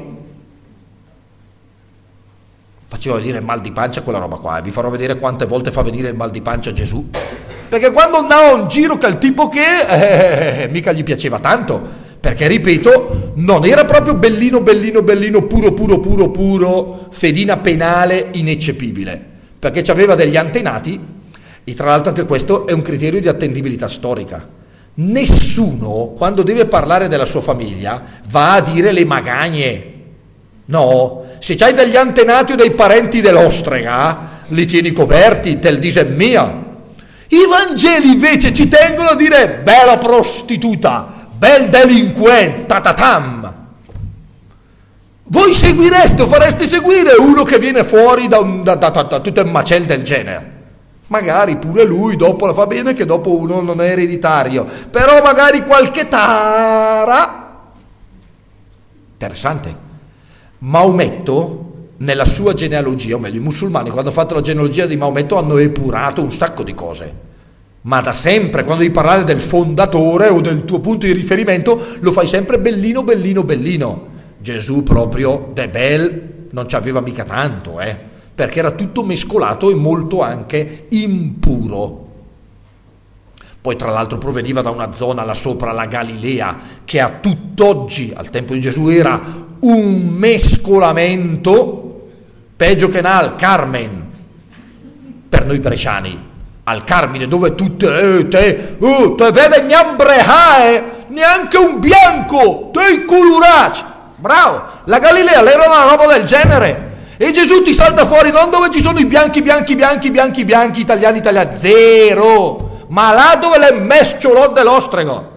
Faceva venire il mal di pancia quella roba qua, e vi farò vedere quante volte fa venire il mal di pancia a Gesù, perché quando andava un giro che il tipo che eh, mica gli piaceva tanto, perché ripeto, non era proprio bellino, bellino, bellino, puro, puro, puro, puro, fedina penale ineccepibile. perché aveva degli antenati, e tra l'altro anche questo è un criterio di attendibilità storica. Nessuno, quando deve parlare della sua famiglia, va a dire le magagne. No, se c'hai degli antenati o dei parenti dell'ostrega, li tieni coperti, te il dice mia. I Vangeli invece ci tengono a dire bella prostituta, bel delinquente, tatatam. Voi seguireste o fareste seguire uno che viene fuori da, un, da, da, da, da tutto un macello del genere? Magari pure lui dopo la fa bene, che dopo uno non è ereditario, però magari qualche tara. Interessante. Maometto nella sua genealogia, o meglio i musulmani quando hanno fatto la genealogia di Maometto hanno epurato un sacco di cose, ma da sempre quando devi parlare del fondatore o del tuo punto di riferimento lo fai sempre bellino bellino bellino. Gesù proprio de bel non ci aveva mica tanto, eh, perché era tutto mescolato e molto anche impuro. Poi tra l'altro proveniva da una zona là sopra, la Galilea, che a tutt'oggi, al tempo di Gesù, era un mescolamento, peggio che nel Carmen, per noi bresciani, al Carmine, dove tutte, eh, te, uh, te vede niambrehae, neanche un bianco, te colorati, bravo, la Galilea era una roba del genere. E Gesù ti salta fuori non dove ci sono i bianchi, bianchi, bianchi, bianchi, bianchi, italiani, italiani, zero, ma là dove le mesciolò dell'ostrego.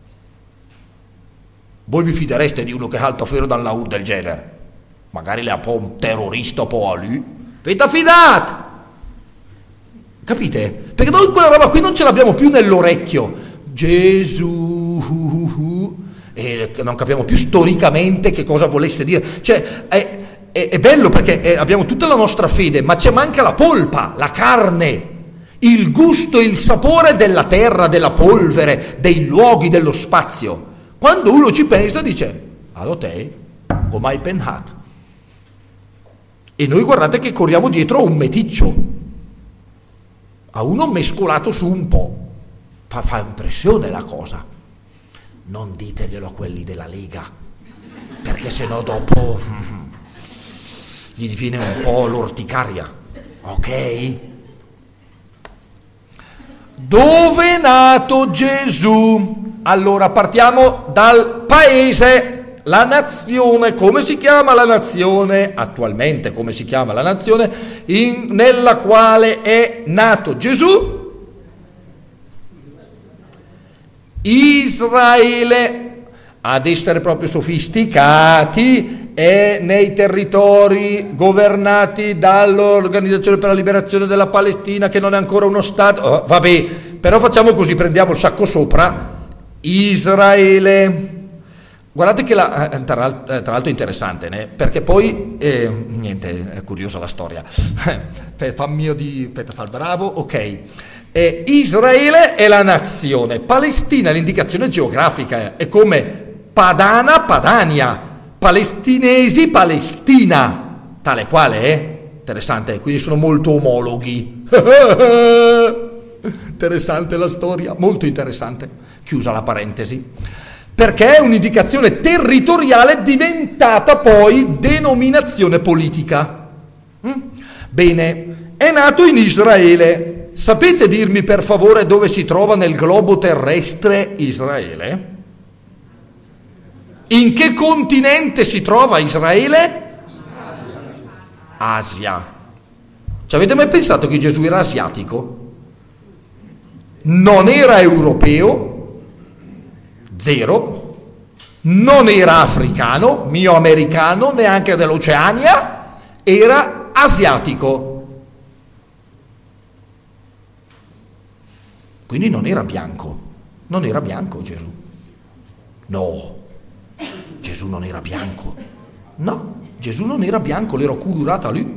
Voi vi fidereste di uno che salta fuori da un laur del genere? Magari le ha un po' un terrorista, un po' a lui. Vita fidate! Capite? Perché noi quella roba qui non ce l'abbiamo più nell'orecchio. Gesù, e non capiamo più storicamente che cosa volesse dire. Cioè, è... è bello perché abbiamo tutta la nostra fede, ma c'è manca la polpa, la carne, il gusto, il sapore della terra, della polvere, dei luoghi, dello spazio. Quando uno ci pensa dice, allo te, ho mai pensato. E noi guardate che corriamo dietro a un meticcio, a uno mescolato su un po'. Fa, fa impressione la cosa. Non diteglielo a quelli della Lega, perché sennò dopo... gli viene un po' l'orticaria, ok? Dove è nato Gesù? Allora partiamo dal paese, la nazione. Come si chiama la nazione? Attualmente come si chiama la nazione in, nella quale è nato Gesù? Israele. Ad essere proprio sofisticati, è nei territori governati dall'Organizzazione per la Liberazione della Palestina, che non è ancora uno Stato. Oh, vabbè, però facciamo così, prendiamo il sacco sopra, Israele. Guardate che la, tra, tra l'altro è interessante, né? Perché poi, eh, niente, è curiosa la storia. Fammi di, aspetta, fa il bravo, ok. Eh, Israele è la nazione, Palestina è l'indicazione geografica, è come Padana, Padania, palestinesi, Palestina, tale quale è. Interessante, quindi sono molto omologhi. Interessante la storia, molto interessante. Chiusa la parentesi. Perché è un'indicazione territoriale diventata poi denominazione politica. Bene, è nato in Israele. Sapete dirmi per favore dove si trova nel globo terrestre Israele? In che continente si trova Israele? Asia. Ci avete mai pensato che Gesù era asiatico? Non era europeo, zero, non era africano, mio americano, neanche dell'Oceania, era asiatico. Quindi non era bianco, non era bianco Gesù. No. Gesù non era bianco, no, Gesù non era bianco, l'ero colorata lui,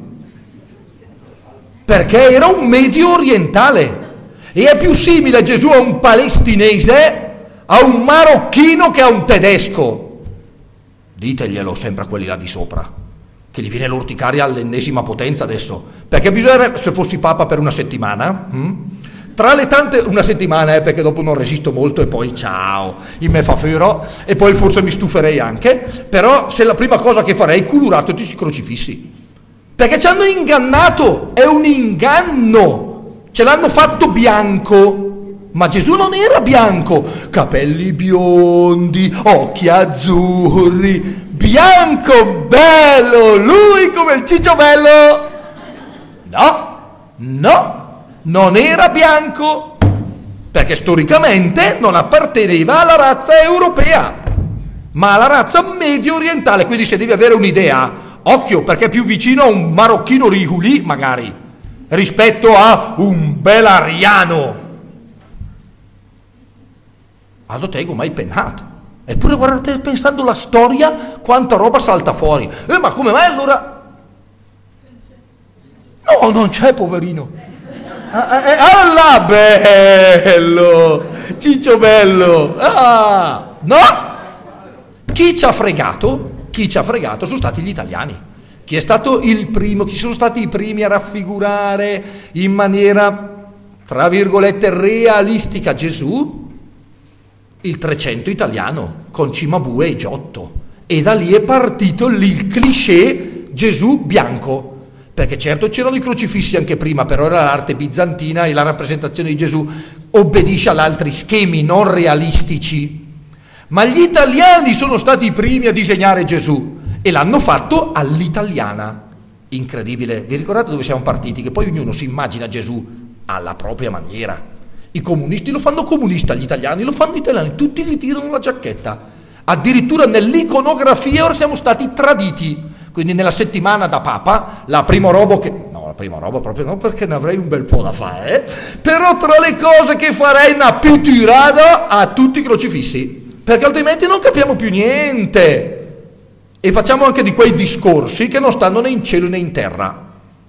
perché era un medio orientale, e è più simile Gesù a un palestinese, a un marocchino che a un tedesco. Diteglielo sempre a quelli là di sopra, che gli viene l'orticaria all'ennesima potenza adesso, perché bisognerebbe, se fossi papa per una settimana, hm? Tra le tante, una settimana, eh, perché dopo non resisto molto e poi ciao, in me fa fero, e poi forse mi stuferei anche, però se la prima cosa che farei, culurato tutti i crocifissi, perché ci hanno ingannato, è un inganno, ce l'hanno fatto bianco. Ma Gesù non era bianco, capelli biondi, occhi azzurri, bianco, bello, lui come il ciccio bello. No, no, non era bianco, perché storicamente non apparteneva alla razza europea, ma alla razza medio orientale, quindi se devi avere un'idea, occhio, perché è più vicino a un marocchino Riguli, magari, rispetto a un belariano. Aldo Tego mai pennato. Eppure guardate, pensando alla storia, quanta roba salta fuori. Eh, ma come mai allora? No, non c'è, poverino. Ah, eh, alla bello, ciccio bello. Ah, no? Chi ci ha fregato? Chi ci ha fregato sono stati gli italiani. Chi è stato il primo? Chi sono stati i primi a raffigurare in maniera, tra virgolette, realistica Gesù? Il Trecento italiano con Cimabue e Giotto, e da lì è partito il cliché Gesù bianco, perché certo c'erano i crocifissi anche prima, però era l'arte bizantina e la rappresentazione di Gesù obbedisce ad altri schemi non realistici, ma gli italiani sono stati i primi a disegnare Gesù e l'hanno fatto all'italiana. Incredibile. Vi ricordate dove siamo partiti? Che poi ognuno si immagina Gesù alla propria maniera. I comunisti lo fanno comunista, gli italiani lo fanno italiani, tutti gli tirano la giacchetta. Addirittura nell'iconografia ora siamo stati traditi. Quindi nella settimana da Papa, la prima roba che... No, la prima roba proprio no, perché ne avrei un bel po' da fare. Eh? Però tra le cose che farei una più tirata a tutti i crocifissi, perché altrimenti non capiamo più niente. E facciamo anche di quei discorsi che non stanno né in cielo né in terra.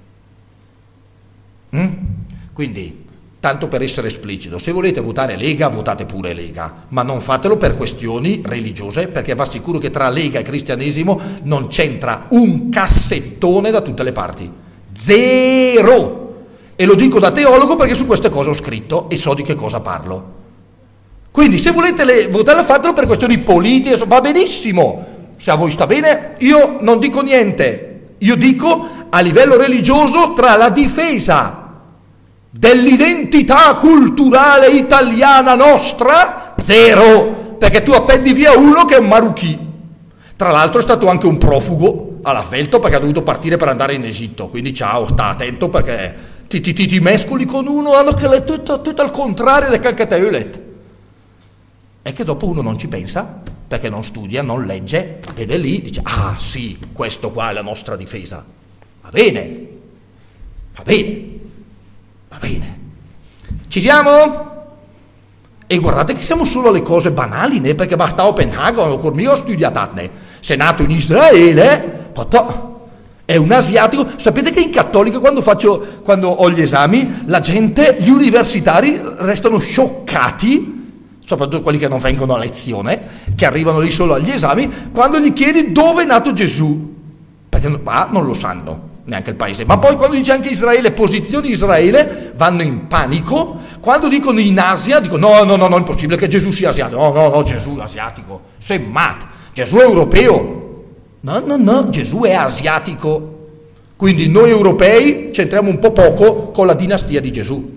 Mm? Quindi... tanto per essere esplicito, se volete votare Lega, votate pure Lega, ma non fatelo per questioni religiose, perché va sicuro che tra Lega e cristianesimo non c'entra un cassettone da tutte le parti. Zero! E lo dico da teologo perché su queste cose ho scritto e so di che cosa parlo. Quindi se volete le, votare, fatelo per questioni politiche, va benissimo. Se a voi sta bene, io non dico niente. Io dico a livello religioso, tra la difesa dell'identità culturale italiana nostra, zero, perché tu appendi via uno che è un marocchì, tra l'altro è stato anche un profugo all'avvelto perché ha dovuto partire per andare in Egitto, quindi ciao, sta attento perché ti, ti, ti, ti mescoli con uno hanno che è tutto, tutto al contrario del calcateulet. È che dopo uno non ci pensa perché non studia, non legge ed è lì, dice ah sì, questo qua è la nostra difesa, va bene, va bene. Va bene, ci siamo? E guardate che siamo solo alle cose banali, né? Perché basta Copenaghen, con me ho studiato, né? Se è nato in Israele, potò, è un asiatico. Sapete che in cattolica quando faccio, quando ho gli esami, la gente, gli universitari restano scioccati, soprattutto quelli che non vengono a lezione, che arrivano lì solo agli esami, quando gli chiedi dove è nato Gesù, perché ah, non lo sanno. Neanche il paese, ma poi quando dice anche Israele, posizioni Israele, vanno in panico. Quando dicono in Asia, dicono no, no, no, no, è impossibile che Gesù sia asiatico. No, no, no, Gesù è asiatico, sei matto, Gesù è europeo. No, no, no, Gesù è asiatico. Quindi noi europei c'entriamo un po' poco con la dinastia di Gesù.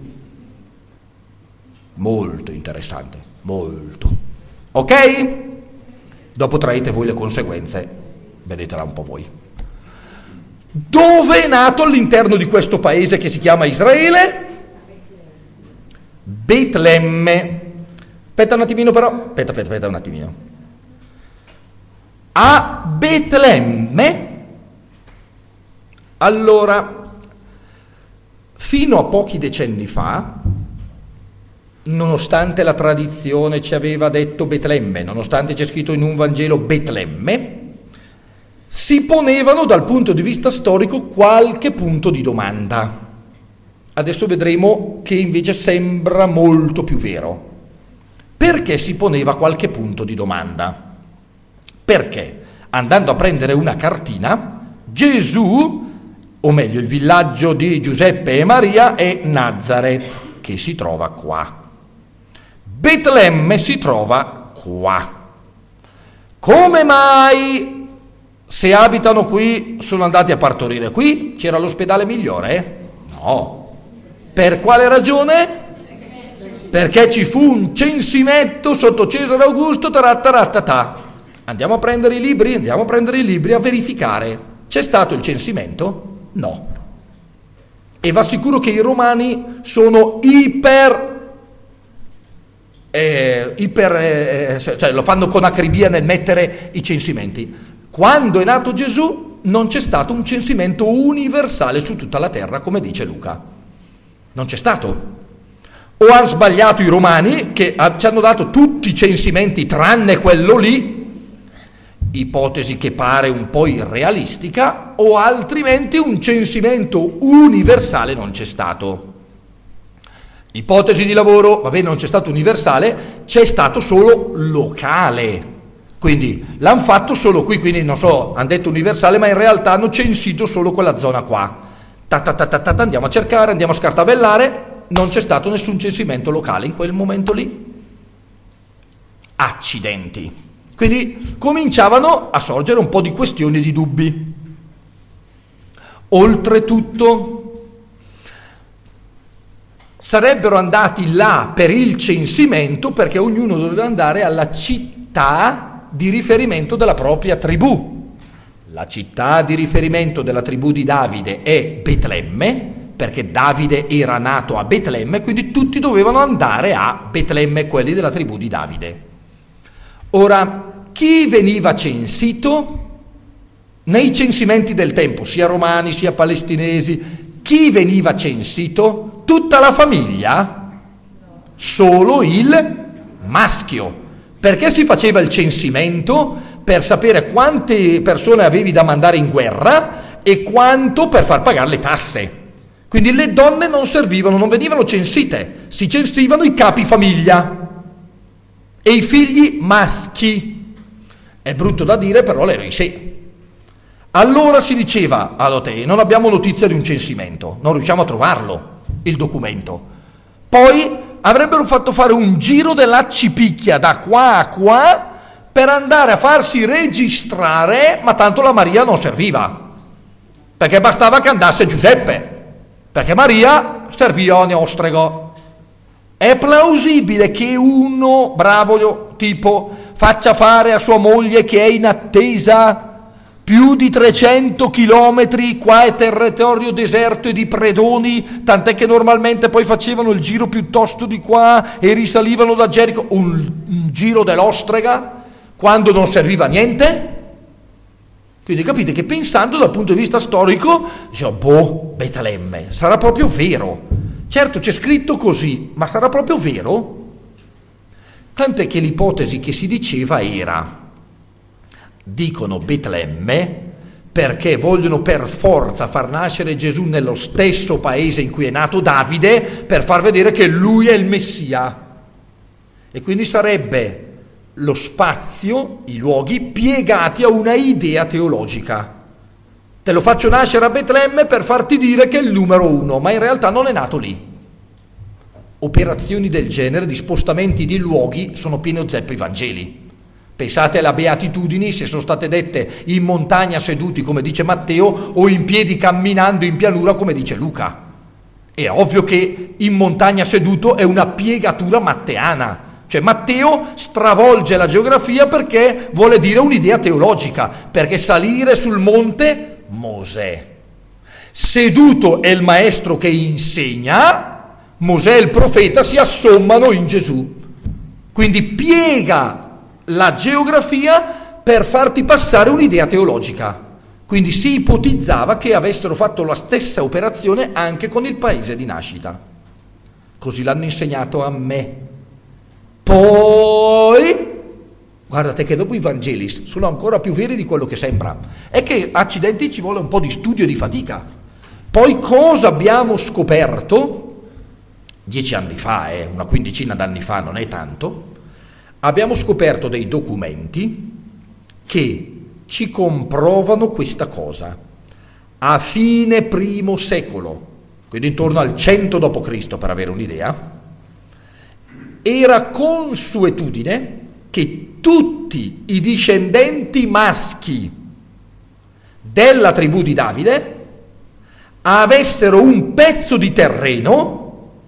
Molto interessante, molto. Ok? Dopo traete voi le conseguenze, vedetela un po' voi. Dove è nato all'interno di questo paese che si chiama Israele? Betlemme. Aspetta un attimino però, aspetta, aspetta, aspetta un attimino. A Betlemme, allora, fino a pochi decenni fa, nonostante la tradizione ci aveva detto Betlemme, nonostante c'è scritto in un Vangelo Betlemme, si ponevano dal punto di vista storico qualche punto di domanda. Adesso vedremo che invece sembra molto più vero. Perché si poneva qualche punto di domanda? Perché, andando a prendere una cartina, Gesù, o meglio il villaggio di Giuseppe e Maria, è Nazare, che si trova qua. Betlemme si trova qua. Come mai se abitano qui sono andati a partorire qui? C'era l'ospedale migliore? Eh? No. Per quale ragione? Perché ci fu un censimento sotto Cesare Augusto, tarattarattata. Andiamo a prendere i libri, andiamo a prendere i libri a verificare. C'è stato il censimento? No. E va sicuro che i romani sono iper, eh, iper eh, cioè lo fanno con acribia nel mettere i censimenti. Quando è nato Gesù non c'è stato un censimento universale su tutta la terra, come dice Luca. Non c'è stato. O hanno sbagliato i romani, che ci hanno dato tutti i censimenti tranne quello lì, ipotesi che pare un po' irrealistica, o altrimenti un censimento universale non c'è stato. Ipotesi di lavoro, va bene, non c'è stato universale, c'è stato solo locale. Quindi l'hanno fatto solo qui, quindi non so, hanno detto universale, ma in realtà hanno censito solo quella zona qua. Ta ta ta ta ta, andiamo a cercare, andiamo a scartabellare. Non c'è stato nessun censimento locale in quel momento lì. Accidenti. Quindi cominciavano a sorgere un po' di questioni e di dubbi. Oltretutto sarebbero andati là per il censimento perché ognuno doveva andare alla città di riferimento della propria tribù. La città di riferimento della tribù di Davide è Betlemme, perché Davide era nato a Betlemme, quindi tutti dovevano andare a Betlemme, quelli della tribù di Davide. Ora, chi veniva censito? Nei censimenti del tempo, sia romani sia palestinesi, chi veniva censito? Tutta la famiglia? Solo il maschio. Perché si faceva il censimento? Per sapere quante persone avevi da mandare in guerra e quanto per far pagare le tasse. Quindi le donne non servivano, non venivano censite, si censivano i capi famiglia e i figli maschi. È brutto da dire, però l'era sì. Allora si diceva, allora, non abbiamo notizia di un censimento, non riusciamo a trovarlo, il documento. Poi avrebbero fatto fare un giro dell'accipicchia da qua a qua per andare a farsi registrare, ma tanto la Maria non serviva, perché bastava che andasse Giuseppe. Perché Maria serviva ogni ostrego. È plausibile che uno bravo tipo faccia fare a sua moglie, che è in attesa, più di trecento chilometri, qua è territorio deserto e di predoni, tant'è che normalmente poi facevano il giro piuttosto di qua e risalivano da Gerico, un, un giro dell'ostrega, quando non serviva niente? Quindi capite che pensando dal punto di vista storico, dicevo, boh, Betlemme, sarà proprio vero. Certo, c'è scritto così, ma sarà proprio vero? Tant'è che l'ipotesi che si diceva era, dicono Betlemme perché vogliono per forza far nascere Gesù nello stesso paese in cui è nato Davide, per far vedere che lui è il Messia. E quindi sarebbe lo spazio, i luoghi piegati a una idea teologica. Te lo faccio nascere a Betlemme per farti dire che è il numero uno, ma in realtà non è nato lì. Operazioni del genere, di spostamenti di luoghi, sono pieno zeppo i Vangeli. Pensate alle beatitudini, se sono state dette in montagna seduti, come dice Matteo, o in piedi camminando in pianura, come dice Luca. È ovvio che in montagna seduto è una piegatura matteana. Cioè Matteo stravolge la geografia perché vuole dire un'idea teologica, perché salire sul monte Mosè, seduto è il maestro che insegna, Mosè e il profeta si assommano in Gesù, quindi piega la geografia per farti passare un'idea teologica. Quindi si ipotizzava che avessero fatto la stessa operazione anche con il paese di nascita. Così l'hanno insegnato a me. Poi, guardate che dopo i Vangeli sono ancora più veri di quello che sembra. È che, accidenti, ci vuole un po' di studio e di fatica. Poi cosa abbiamo scoperto? Dieci anni fa, eh, una quindicina d'anni fa, non è tanto. Abbiamo scoperto dei documenti che ci comprovano questa cosa. A fine primo secolo, quindi intorno al cento dopo Cristo per avere un'idea, era consuetudine che tutti i discendenti maschi della tribù di Davide avessero un pezzo di terreno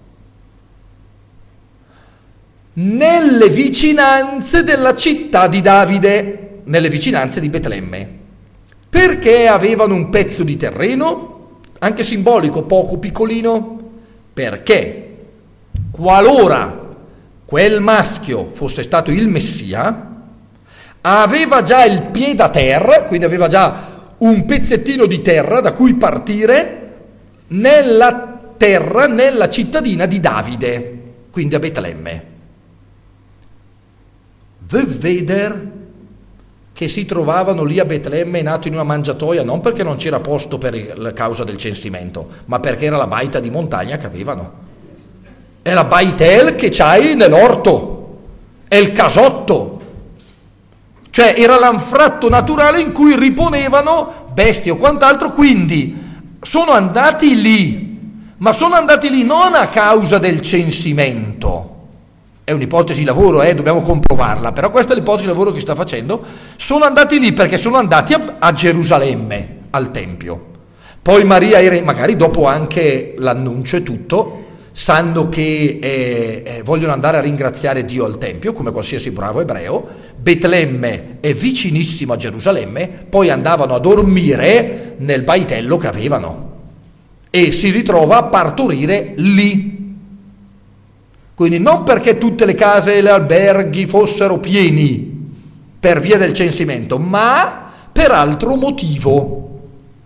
nelle vicinanze della città di Davide, nelle vicinanze di Betlemme. Perché avevano un pezzo di terreno, anche simbolico, poco piccolino? Perché qualora quel maschio fosse stato il Messia, aveva già il piede a terra, quindi aveva già un pezzettino di terra da cui partire nella terra, nella cittadina di Davide, quindi a Betlemme. Veder che si trovavano lì a Betlemme, nato in una mangiatoia, non perché non c'era posto per la causa del censimento, ma perché era la baita di montagna che avevano. È la baitel che c'hai nell'orto, è il casotto, cioè era l'anfratto naturale in cui riponevano bestie o quant'altro, quindi sono andati lì, ma sono andati lì non a causa del censimento. È un'ipotesi di lavoro, eh, dobbiamo comprovarla, però questa è l'ipotesi di lavoro che sta facendo. Sono andati lì perché sono andati a, a Gerusalemme, al Tempio. Poi Maria era, magari dopo anche l'annuncio e tutto, sanno che eh, eh, vogliono andare a ringraziare Dio al Tempio, come qualsiasi bravo ebreo. Betlemme è vicinissimo a Gerusalemme, poi andavano a dormire nel baitello che avevano e si ritrova a partorire lì. Quindi non perché tutte le case e gli alberghi fossero pieni per via del censimento, ma per altro motivo.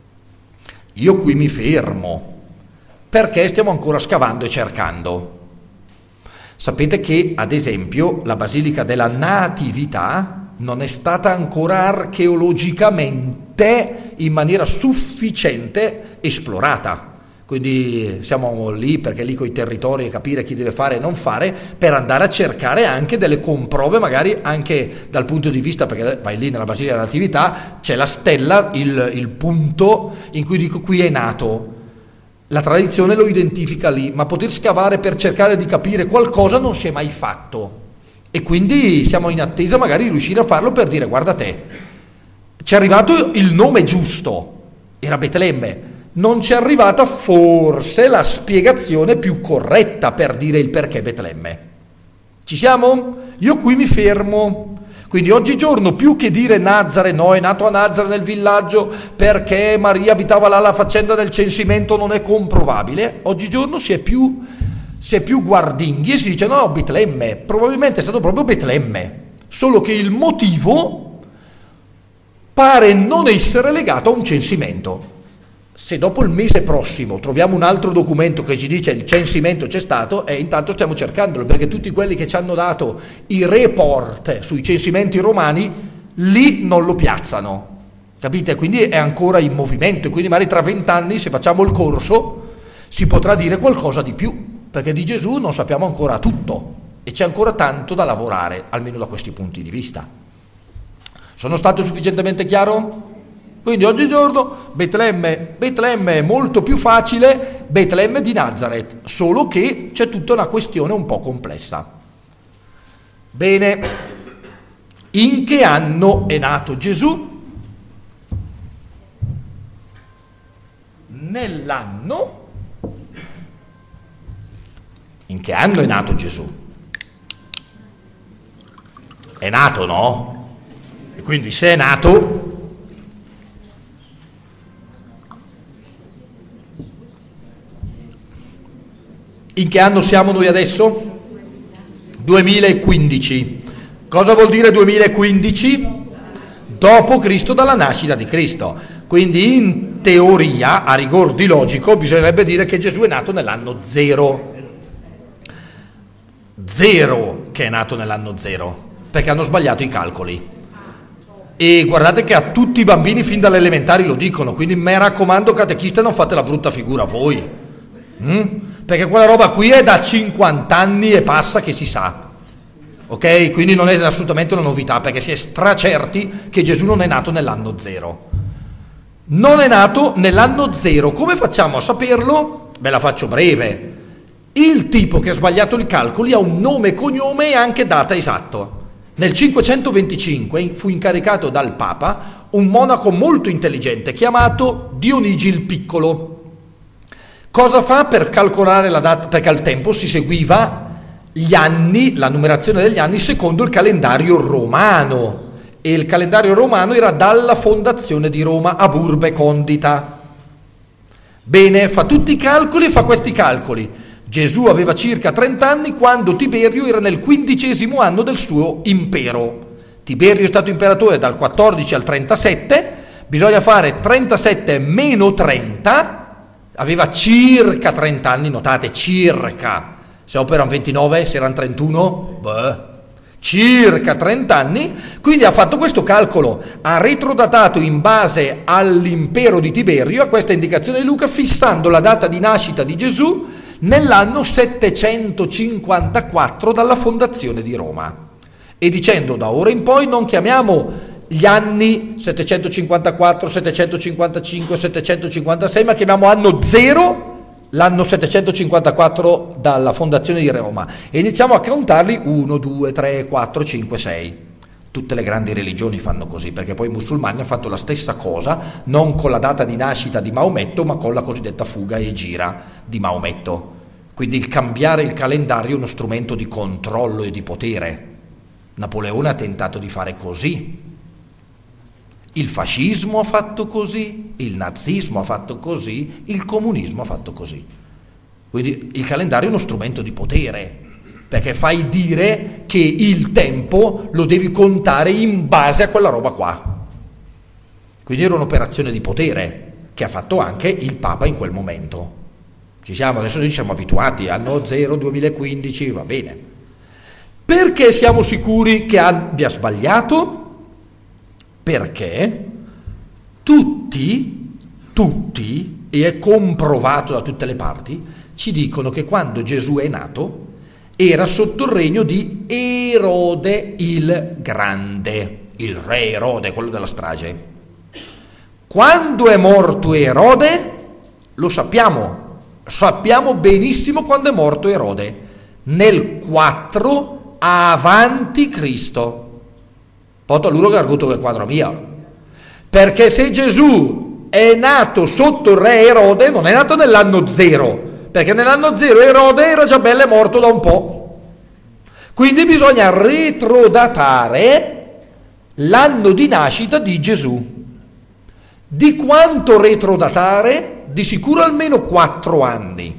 Io qui mi fermo, perché stiamo ancora scavando e cercando. Sapete che, ad esempio, la Basilica della Natività non è stata ancora archeologicamente in maniera sufficiente esplorata. Quindi siamo lì perché lì con i territori e capire chi deve fare e non fare, per andare a cercare anche delle comprove, magari anche dal punto di vista, perché vai lì nella Basilica della Natività, c'è la stella, il, il punto in cui dico qui è nato. La tradizione lo identifica lì, ma poter scavare per cercare di capire qualcosa non si è mai fatto. E quindi siamo in attesa magari di riuscire a farlo per dire: guarda te, ci è arrivato il nome giusto, era Betlemme. Non ci è arrivata forse la spiegazione più corretta per dire il perché Betlemme. Ci siamo? Io qui mi fermo. Quindi oggigiorno, più che dire Nazare, no, è nato a Nazare nel villaggio perché Maria abitava là, la faccenda del censimento non è comprovabile, oggigiorno si è più, si è più guardinghi e si dice no, no, Betlemme, probabilmente è stato proprio Betlemme, solo che il motivo pare non essere legato a un censimento. Se dopo il mese prossimo troviamo un altro documento che ci dice il censimento c'è stato, e eh, intanto stiamo cercandolo, perché tutti quelli che ci hanno dato i report sui censimenti romani lì non lo piazzano, capite? Quindi è ancora in movimento, e quindi magari tra vent'anni, se facciamo il corso, si potrà dire qualcosa di più, perché di Gesù non sappiamo ancora tutto e c'è ancora tanto da lavorare, almeno da questi punti di vista. Sono stato sufficientemente chiaro? Quindi oggigiorno Betlemme, Betlemme è molto più facile, Betlemme di Nazaret, solo che c'è tutta una questione un po' complessa. Bene, in che anno è nato Gesù? Nell'anno? In che anno è nato Gesù? È nato, no? E quindi se è nato... In che anno siamo noi adesso? duemilaquindici. Cosa vuol dire duemilaquindici? Dopo Cristo, dalla nascita di Cristo. Quindi in teoria, a rigor di logico, bisognerebbe dire che Gesù è nato nell'anno zero. Zero che è nato nell'anno zero, perché hanno sbagliato i calcoli. E guardate che a tutti i bambini fin dalle elementari lo dicono, quindi mi raccomando, catechista, non fate la brutta figura voi. Mm? Perché quella roba qui è da cinquanta anni e passa che si sa, ok? Quindi non è assolutamente una novità, perché si è stracerti che Gesù non è nato nell'anno zero. Non è nato nell'anno zero. Come facciamo a saperlo? Ve la faccio breve. Il tipo che ha sbagliato i calcoli ha un nome e cognome e anche data esatto. Nel cinquecentoventicinque fu incaricato dal Papa un monaco molto intelligente chiamato Dionigi il Piccolo. Cosa fa per calcolare la data? Perché al tempo si seguiva gli anni, la numerazione degli anni secondo il calendario romano, e il calendario romano era dalla fondazione di Roma a Burbe Condita. Bene, fa tutti i calcoli e fa questi calcoli. Gesù aveva circa trenta anni quando Tiberio era nel quindicesimo anno del suo impero. Tiberio è stato imperatore dal quattordici al trentasette, bisogna fare trentasette meno trenta, aveva circa trenta anni, notate, circa, se operano ventinove, se erano trentuno, beh, circa trenta anni, quindi ha fatto questo calcolo, ha retrodatato in base all'impero di Tiberio, a questa indicazione di Luca, fissando la data di nascita di Gesù nell'anno settecentocinquantaquattro dalla fondazione di Roma, e dicendo: da ora in poi non chiamiamo gli anni settecentocinquantaquattro, settecentocinquantacinque, settecentocinquantasei, ma chiamiamo anno zero l'anno settecentocinquantaquattro dalla fondazione di Roma, e iniziamo a contarli uno, due, tre, quattro, cinque, sei. Tutte le grandi religioni fanno così, perché poi i musulmani hanno fatto la stessa cosa, non con la data di nascita di Maometto, ma con la cosiddetta fuga e gira di Maometto. Quindi il cambiare il calendario è uno strumento di controllo e di potere. Napoleone ha tentato di fare così, il fascismo ha fatto così, il nazismo ha fatto così, il comunismo ha fatto così. Quindi il calendario è uno strumento di potere, perché fai dire che il tempo lo devi contare in base a quella roba qua. Quindi era un'operazione di potere che ha fatto anche il Papa in quel momento. Ci siamo, adesso noi ci siamo abituati, anno zero duemilaquindici, va bene. Perché siamo sicuri che abbia sbagliato? Perché tutti, tutti, e è comprovato da tutte le parti, ci dicono che quando Gesù è nato era sotto il regno di Erode il Grande, il re Erode, quello della strage. Quando è morto Erode, lo sappiamo, sappiamo benissimo quando è morto Erode, nel quattro avanti Cristo. Poto loro che ha avuto quel quadro mio, perché se Gesù è nato sotto il re Erode non è nato nell'anno zero, perché nell'anno zero Erode era già bello e morto da un po', quindi bisogna retrodatare l'anno di nascita di Gesù. Di quanto retrodatare? Di sicuro almeno quattro anni.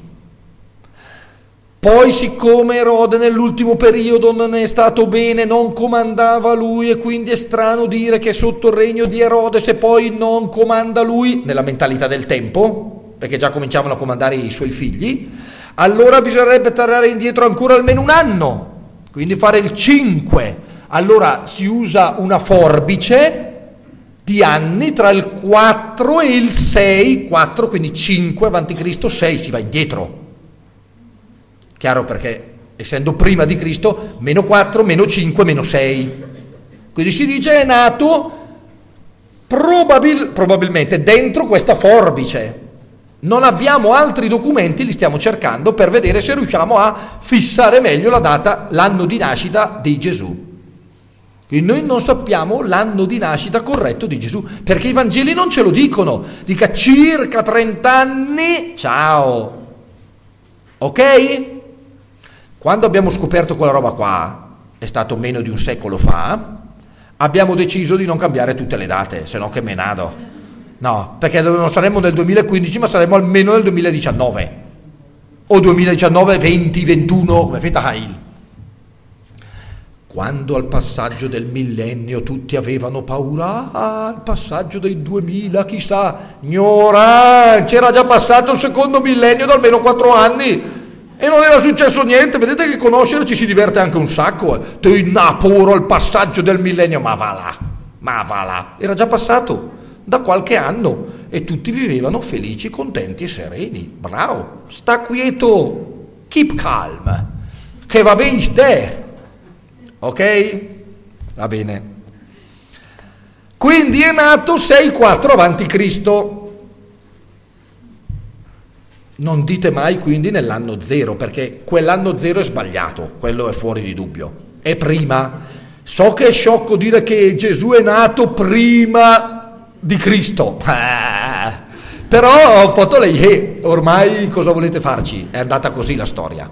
Poi, siccome Erode nell'ultimo periodo non è stato bene, non comandava lui, e quindi è strano dire che sotto il regno di Erode, se poi non comanda lui, nella mentalità del tempo, perché già cominciavano a comandare i suoi figli, allora bisognerebbe tornare indietro ancora almeno un anno, quindi fare il cinque. Allora si usa una forbice di anni tra il quattro e il sei, quattro, quindi cinque avanti Cristo, sei, si va indietro. Chiaro, perché essendo prima di Cristo, meno quattro, meno cinque, meno sei. Quindi si dice è nato probabil, probabilmente dentro questa forbice. Non abbiamo altri documenti, li stiamo cercando per vedere se riusciamo a fissare meglio la data, l'anno di nascita di Gesù. Quindi noi non sappiamo l'anno di nascita corretto di Gesù, perché i Vangeli non ce lo dicono. Dica circa trenta anni, ciao. Ok? Quando abbiamo scoperto quella roba qua, è stato meno di un secolo fa, abbiamo deciso di non cambiare tutte le date, se no che menado. No, perché non saremmo nel duemilaquindici, ma saremmo almeno nel duemiladiciannove. O duemiladiciannove, venti, ventuno, come fate Hail. Quando al passaggio del millennio tutti avevano paura, ah, il passaggio dei duemila, chissà, gnora, c'era già passato il secondo millennio da almeno quattro anni. E non era successo niente, vedete che conoscere ci si diverte anche un sacco. Eh. Ti innaporo al passaggio del millennio, ma va là, ma va là. Era già passato da qualche anno e tutti vivevano felici, contenti e sereni. Bravo, sta quieto, keep calm, che va bene te. Ok? Va bene. Quindi è nato sei quattro avanti Cristo. Non dite mai quindi nell'anno zero, perché quell'anno zero è sbagliato, quello è fuori di dubbio, è prima. So che è sciocco dire che Gesù è nato prima di Cristo. Eh, però potolei, eh, ormai cosa volete farci? È andata così la storia.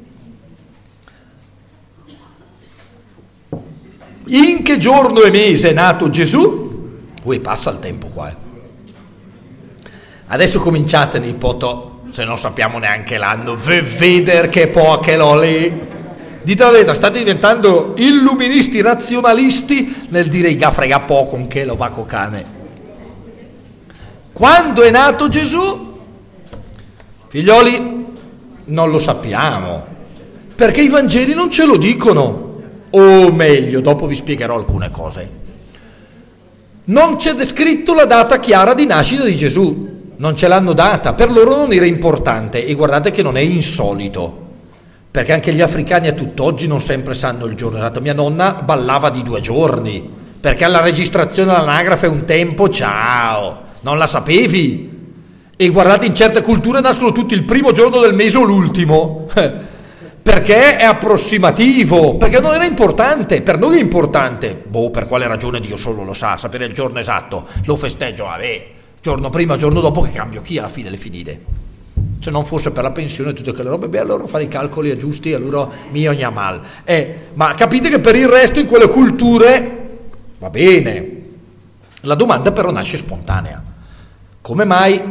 In che giorno e mese è nato Gesù? Ui, passa il tempo qua. Eh. Adesso cominciate nei poto, se non sappiamo neanche l'anno, vedere che poche lo lì. Dite la verità, state diventando illuministi razionalisti nel dire i ga frega poco con che lo va cocane. Quando è nato Gesù? Figlioli, non lo sappiamo, perché i Vangeli non ce lo dicono, o meglio, dopo vi spiegherò alcune cose. Non c'è descritto la data chiara di nascita di Gesù, non ce l'hanno data, per loro non era importante, e guardate che non è insolito. Perché anche gli africani a tutt'oggi non sempre sanno il giorno esatto. Mia nonna ballava di due giorni, perché alla registrazione all'anagrafe un tempo, ciao, non la sapevi. E guardate, in certe culture nascono tutti il primo giorno del mese o l'ultimo, perché è approssimativo, perché non era importante, per noi è importante. Boh, per quale ragione Dio solo lo sa, sapere il giorno esatto, lo festeggio, vabbè, giorno prima, giorno dopo che cambio chi alla fine le finite. Se non fosse per la pensione e tutte quelle robe, beh, allora fare i calcoli giusti, allora mio ogni mal. Eh, ma capite che per il resto in quelle culture va bene. La domanda però nasce spontanea. Come mai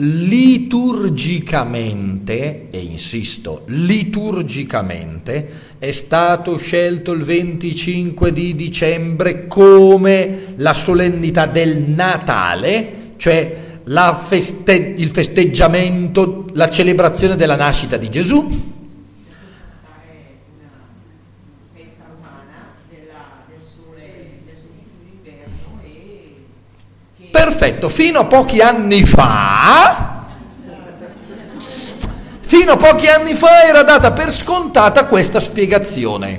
liturgicamente, e insisto, liturgicamente, è stato scelto il venticinque di dicembre come la solennità del Natale, cioè La feste- il festeggiamento, la celebrazione della nascita di Gesù? Questa è una festa romana della, del sole, del solstizio d'inverno e che... Perfetto, fino a pochi anni fa, fino a pochi anni fa era data per scontata questa spiegazione.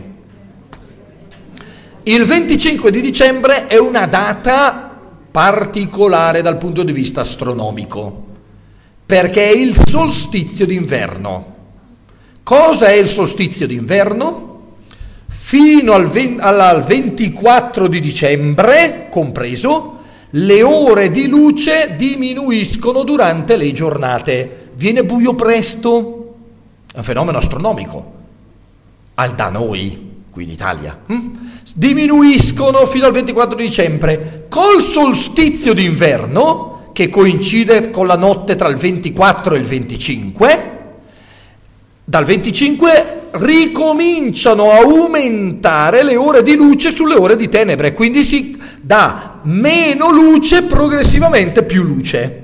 Il venticinque di dicembre è una data particolare dal punto di vista astronomico, perché è il solstizio d'inverno. Cosa è il solstizio d'inverno? Fino al, venti, al ventiquattro di dicembre, compreso, le ore di luce diminuiscono durante le giornate. Viene buio presto, è un fenomeno astronomico, al da noi, qui in Italia. Hm? Diminuiscono fino al ventiquattro di dicembre. Col solstizio d'inverno, che coincide con la notte tra il ventiquattro e il venticinque, dal venticinque ricominciano a aumentare le ore di luce sulle ore di tenebre, quindi si dà meno luce, progressivamente più luce.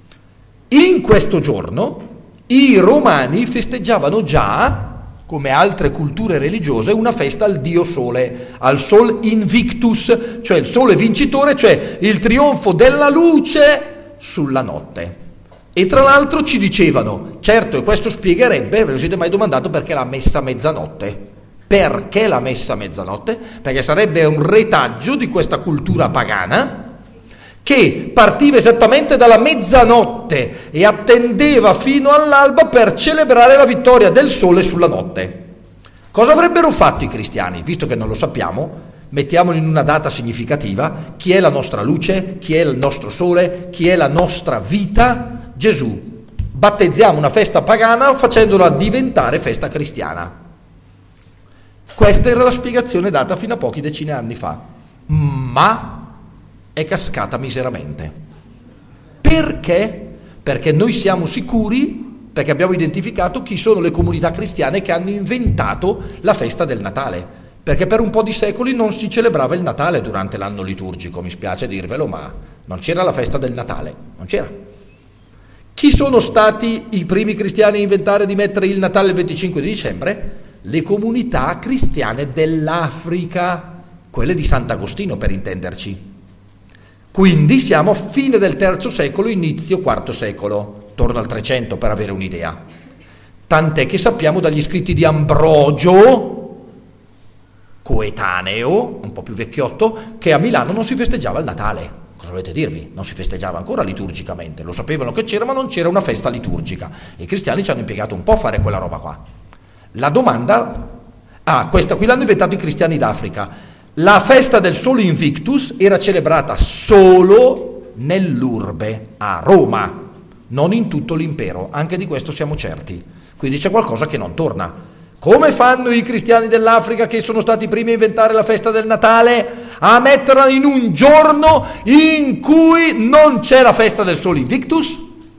In questo giorno i romani festeggiavano già, come altre culture religiose, una festa al dio sole, al sol invictus, cioè il sole vincitore, cioè il trionfo della luce sulla notte. E tra l'altro ci dicevano, certo, e questo spiegherebbe, ve lo siete mai domandato perché la messa a mezzanotte? Perché la messa a mezzanotte? Perché sarebbe un retaggio di questa cultura pagana che partiva esattamente dalla mezzanotte e attendeva fino all'alba per celebrare la vittoria del sole sulla notte. Cosa avrebbero fatto i cristiani? Visto che non lo sappiamo, mettiamolo in una data significativa. Chi è la nostra luce? Chi è il nostro sole? Chi è la nostra vita? Gesù. Battezziamo una festa pagana facendola diventare festa cristiana. Questa era la spiegazione data fino a pochi decine di anni fa. Ma è cascata miseramente. Perché? Perché noi siamo sicuri, perché abbiamo identificato chi sono le comunità cristiane che hanno inventato la festa del Natale, perché per un po' di secoli non si celebrava il Natale durante l'anno liturgico, mi spiace dirvelo, ma non c'era la festa del Natale, non c'era. Chi sono stati i primi cristiani a inventare di mettere il Natale il venticinque di dicembre? Le comunità cristiane dell'Africa, quelle di Sant'Agostino per intenderci. Quindi siamo a fine del terzo secolo, inizio quarto secolo, torno al trecento per avere un'idea. Tant'è che sappiamo dagli scritti di Ambrogio, coetaneo, un po' più vecchiotto, che a Milano non si festeggiava il Natale. Cosa volete dirvi? Non si festeggiava ancora liturgicamente, lo sapevano che c'era, ma non c'era una festa liturgica. I cristiani ci hanno impiegato un po' a fare quella roba qua. La domanda... Ah, questa qui l'hanno inventato i cristiani d'Africa. La festa del sole invictus era celebrata solo nell'urbe, a Roma, non in tutto l'impero, anche di questo siamo certi. Quindi c'è qualcosa che non torna. Come fanno i cristiani dell'Africa, che sono stati i primi a inventare la festa del Natale, a metterla in un giorno in cui non c'è la festa del Sole Invictus?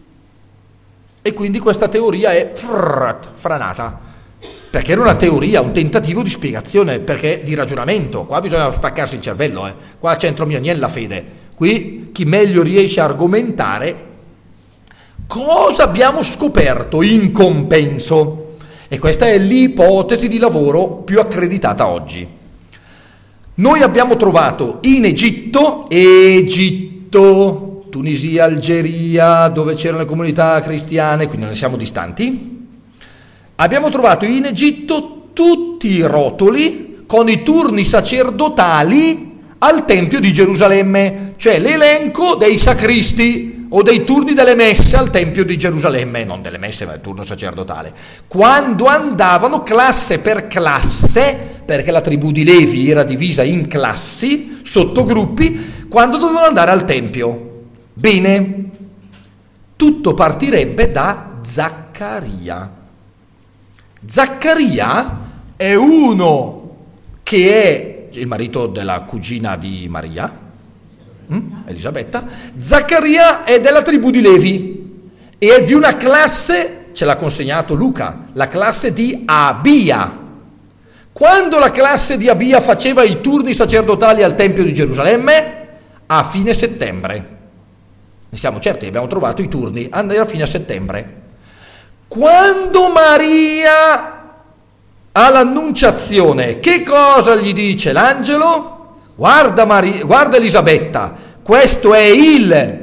E quindi questa teoria è franata, perché era una teoria, un tentativo di spiegazione, perché di ragionamento. Qua bisogna spaccarsi il cervello, eh. Qua c'entra mia niente la fede. Qui chi meglio riesce a argomentare cosa abbiamo scoperto in compenso. E questa è l'ipotesi di lavoro più accreditata oggi. Noi abbiamo trovato in Egitto, Egitto, Tunisia, Algeria, dove c'erano le comunità cristiane, quindi non ne siamo distanti, abbiamo trovato in Egitto tutti i rotoli con i turni sacerdotali al Tempio di Gerusalemme, cioè l'elenco dei sacristi o dei turni delle messe al Tempio di Gerusalemme, non delle messe ma del turno sacerdotale, quando andavano classe per classe, perché la tribù di Levi era divisa in classi, sottogruppi, quando dovevano andare al Tempio. Bene, tutto partirebbe da Zaccaria. Zaccaria è uno che è il marito della cugina di Maria, hm? Elisabetta. Zaccaria è della tribù di Levi e è di una classe, ce l'ha consegnato Luca, la classe di Abia. Quando la classe di Abia faceva i turni sacerdotali al Tempio di Gerusalemme? A fine settembre. Ne siamo certi, abbiamo trovato i turni, andava fino a settembre. Quando Maria ha l'annunciazione, che cosa gli dice l'angelo? Guarda Maria, guarda Elisabetta, questo è il...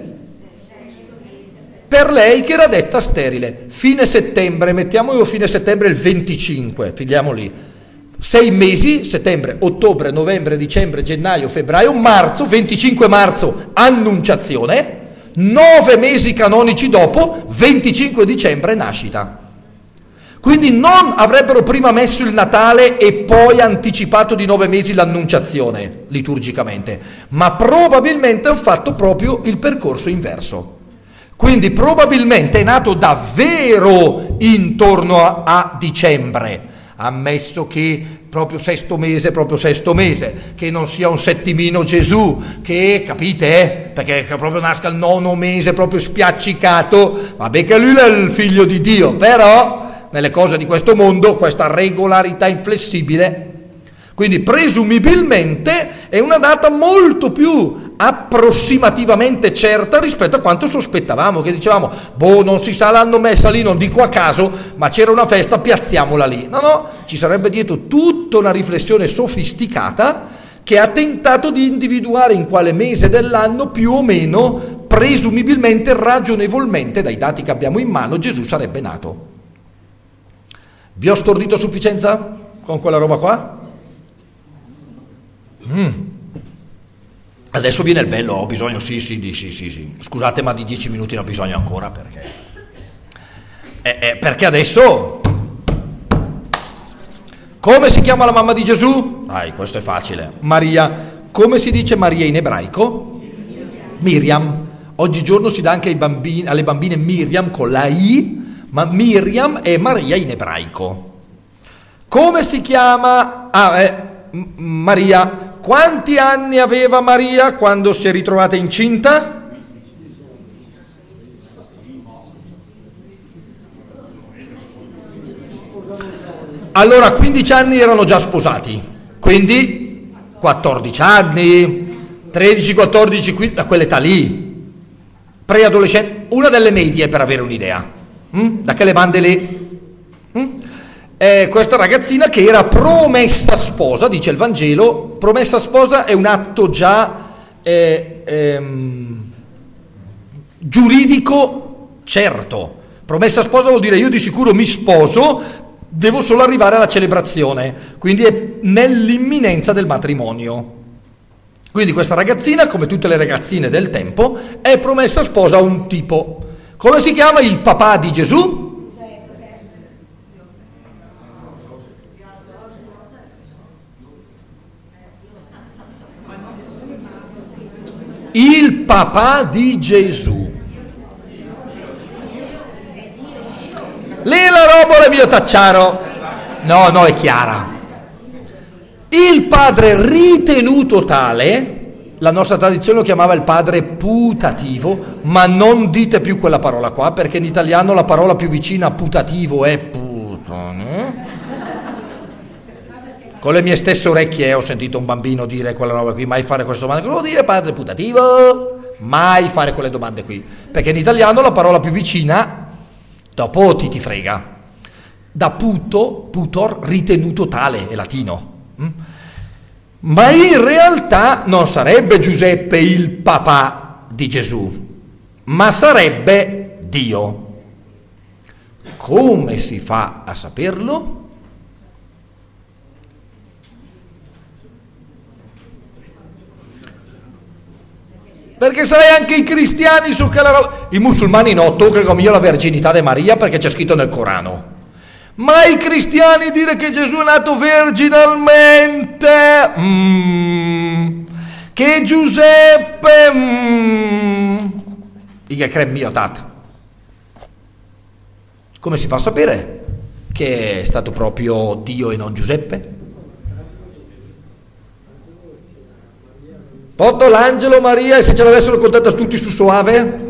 per lei che era detta sterile. Fine settembre, mettiamolo fine settembre il venticinque, filiamo lì. Sei mesi, settembre, ottobre, novembre, dicembre, gennaio, febbraio, marzo, venticinque marzo, annunciazione. Nove mesi canonici dopo, venticinque dicembre, nascita. Quindi non avrebbero prima messo il Natale e poi anticipato di nove mesi l'annunciazione liturgicamente, ma probabilmente hanno fatto proprio il percorso inverso. Quindi probabilmente è nato davvero intorno a, a dicembre, ammesso che proprio sesto mese, proprio sesto mese, che non sia un settimino Gesù, che, capite, eh? Perché proprio nasca il nono mese proprio spiaccicato, vabbè che lui è il figlio di Dio, però nelle cose di questo mondo questa regolarità inflessibile, quindi presumibilmente è una data molto più approssimativamente certa rispetto a quanto sospettavamo, che dicevamo, boh, non si sa, l'hanno messa lì, non dico a caso, ma c'era una festa, piazziamola lì. No, no, ci sarebbe dietro tutta una riflessione sofisticata che ha tentato di individuare in quale mese dell'anno più o meno, presumibilmente, ragionevolmente, dai dati che abbiamo in mano, Gesù sarebbe nato. Vi ho stordito a sufficienza con quella roba qua? Mm. Adesso viene il bello, ho bisogno, sì, sì, di, sì, sì, sì. Scusate, ma di dieci minuti ne ho bisogno ancora, perché... Eh, eh, perché adesso... Come si chiama la mamma di Gesù? Dai, questo è facile. Maria. Come si dice Maria in ebraico? Miriam. Oggigiorno si dà anche ai bambini, alle bambine Miriam con la I, ma Miriam è Maria in ebraico. Come si chiama? Ah, eh, Maria. Quanti anni aveva Maria quando si è ritrovata incinta? Allora, quindici anni erano già sposati, quindi quattordici anni, tredici, quattordici, da quell'età lì, preadolescente, una delle medie per avere un'idea, mm? Da quelle bande lì. Mm? Eh, questa ragazzina che era promessa sposa, dice il Vangelo, promessa sposa è un atto già eh, ehm, giuridico certo. Promessa sposa vuol dire io di sicuro mi sposo, devo solo arrivare alla celebrazione, quindi è nell'imminenza del matrimonio. Quindi questa ragazzina, come tutte le ragazzine del tempo, è promessa sposa a un tipo. Come si chiama il papà di Gesù? il papà di Gesù. Lì la roba è mio tacciaro. No, no, è chiara. Il padre ritenuto tale, la nostra tradizione lo chiamava il padre putativo, ma non dite più quella parola qua, perché in italiano la parola più vicina a putativo è putane. Con le mie stesse orecchie ho sentito un bambino dire quella roba qui, mai fare queste domande. Cosa vuol dire padre putativo? Mai fare quelle domande qui, perché in italiano la parola più vicina, dopo ti ti frega, da puto, putor, ritenuto tale, è latino. Ma in realtà non sarebbe Giuseppe il papà di Gesù, ma sarebbe Dio. Come si fa a saperlo? Perché sai, anche i cristiani su che la roba, i musulmani no, toccano io la verginità di Maria perché c'è scritto nel Corano. Ma i cristiani dire che Gesù è nato virginalmente, mm, che Giuseppe, mm, io credo mio tat. Come si fa a sapere che è stato proprio Dio e non Giuseppe? Potto l'angelo Maria, e se ce l'avessero contata tutti su Soave?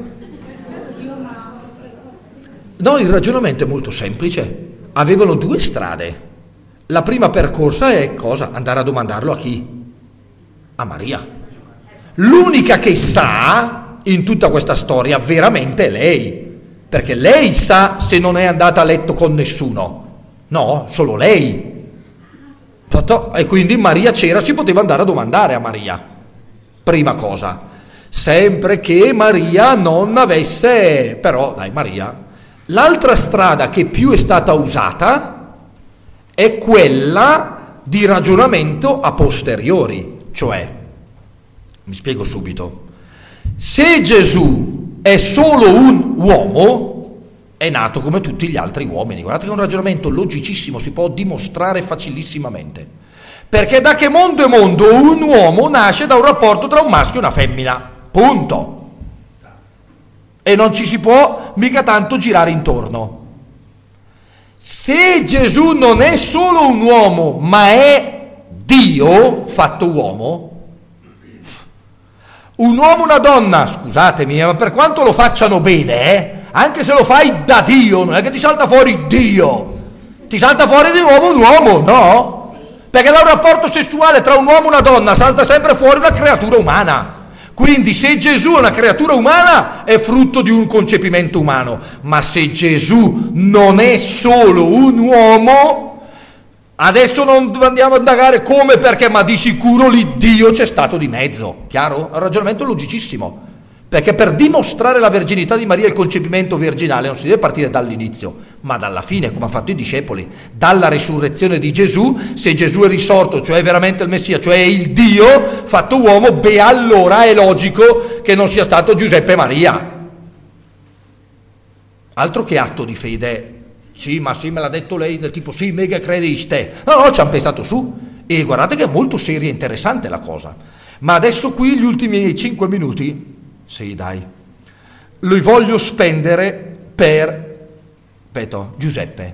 No, il ragionamento è molto semplice. Avevano due strade. La prima percorsa è cosa? Andare a domandarlo a chi? A Maria. L'unica che sa in tutta questa storia veramente è lei, perché lei sa se non è andata a letto con nessuno. No, solo lei. E quindi Maria c'era, si poteva andare a domandare a Maria. Prima cosa, sempre che Maria non avesse, però dai Maria. L'altra strada che più è stata usata è quella di ragionamento a posteriori, cioè, mi spiego subito, se Gesù è solo un uomo, è nato come tutti gli altri uomini. Guardate che è un ragionamento logicissimo, si può dimostrare facilissimamente. Perché da che mondo è mondo un uomo nasce da un rapporto tra un maschio e una femmina, punto. E non ci si può mica tanto girare intorno. Se Gesù non è solo un uomo, ma è Dio fatto uomo, un uomo e una donna, scusatemi, ma per quanto lo facciano bene, eh, anche se lo fai da Dio, non è che ti salta fuori Dio, ti salta fuori di nuovo un uomo, no? Perché da un rapporto sessuale tra un uomo e una donna salta sempre fuori una creatura umana. Quindi se Gesù è una creatura umana è frutto di un concepimento umano, ma se Gesù non è solo un uomo, adesso non andiamo a indagare come, perché, ma di sicuro lì Dio c'è stato di mezzo, chiaro? È un ragionamento logicissimo, perché per dimostrare la verginità di Maria e il concepimento virginale non si deve partire dall'inizio, ma dalla fine, come hanno fatto i discepoli, dalla risurrezione di Gesù. Se Gesù è risorto, cioè veramente il Messia, cioè il Dio fatto uomo, beh allora è logico che non sia stato Giuseppe e Maria. Altro che atto di fede, sì ma sì me l'ha detto lei, del tipo sì mega crediste, no no ci hanno pensato su, e guardate che è molto seria e interessante la cosa. Ma adesso qui gli ultimi cinque minuti, sì dai, li voglio spendere per, ripeto, Giuseppe.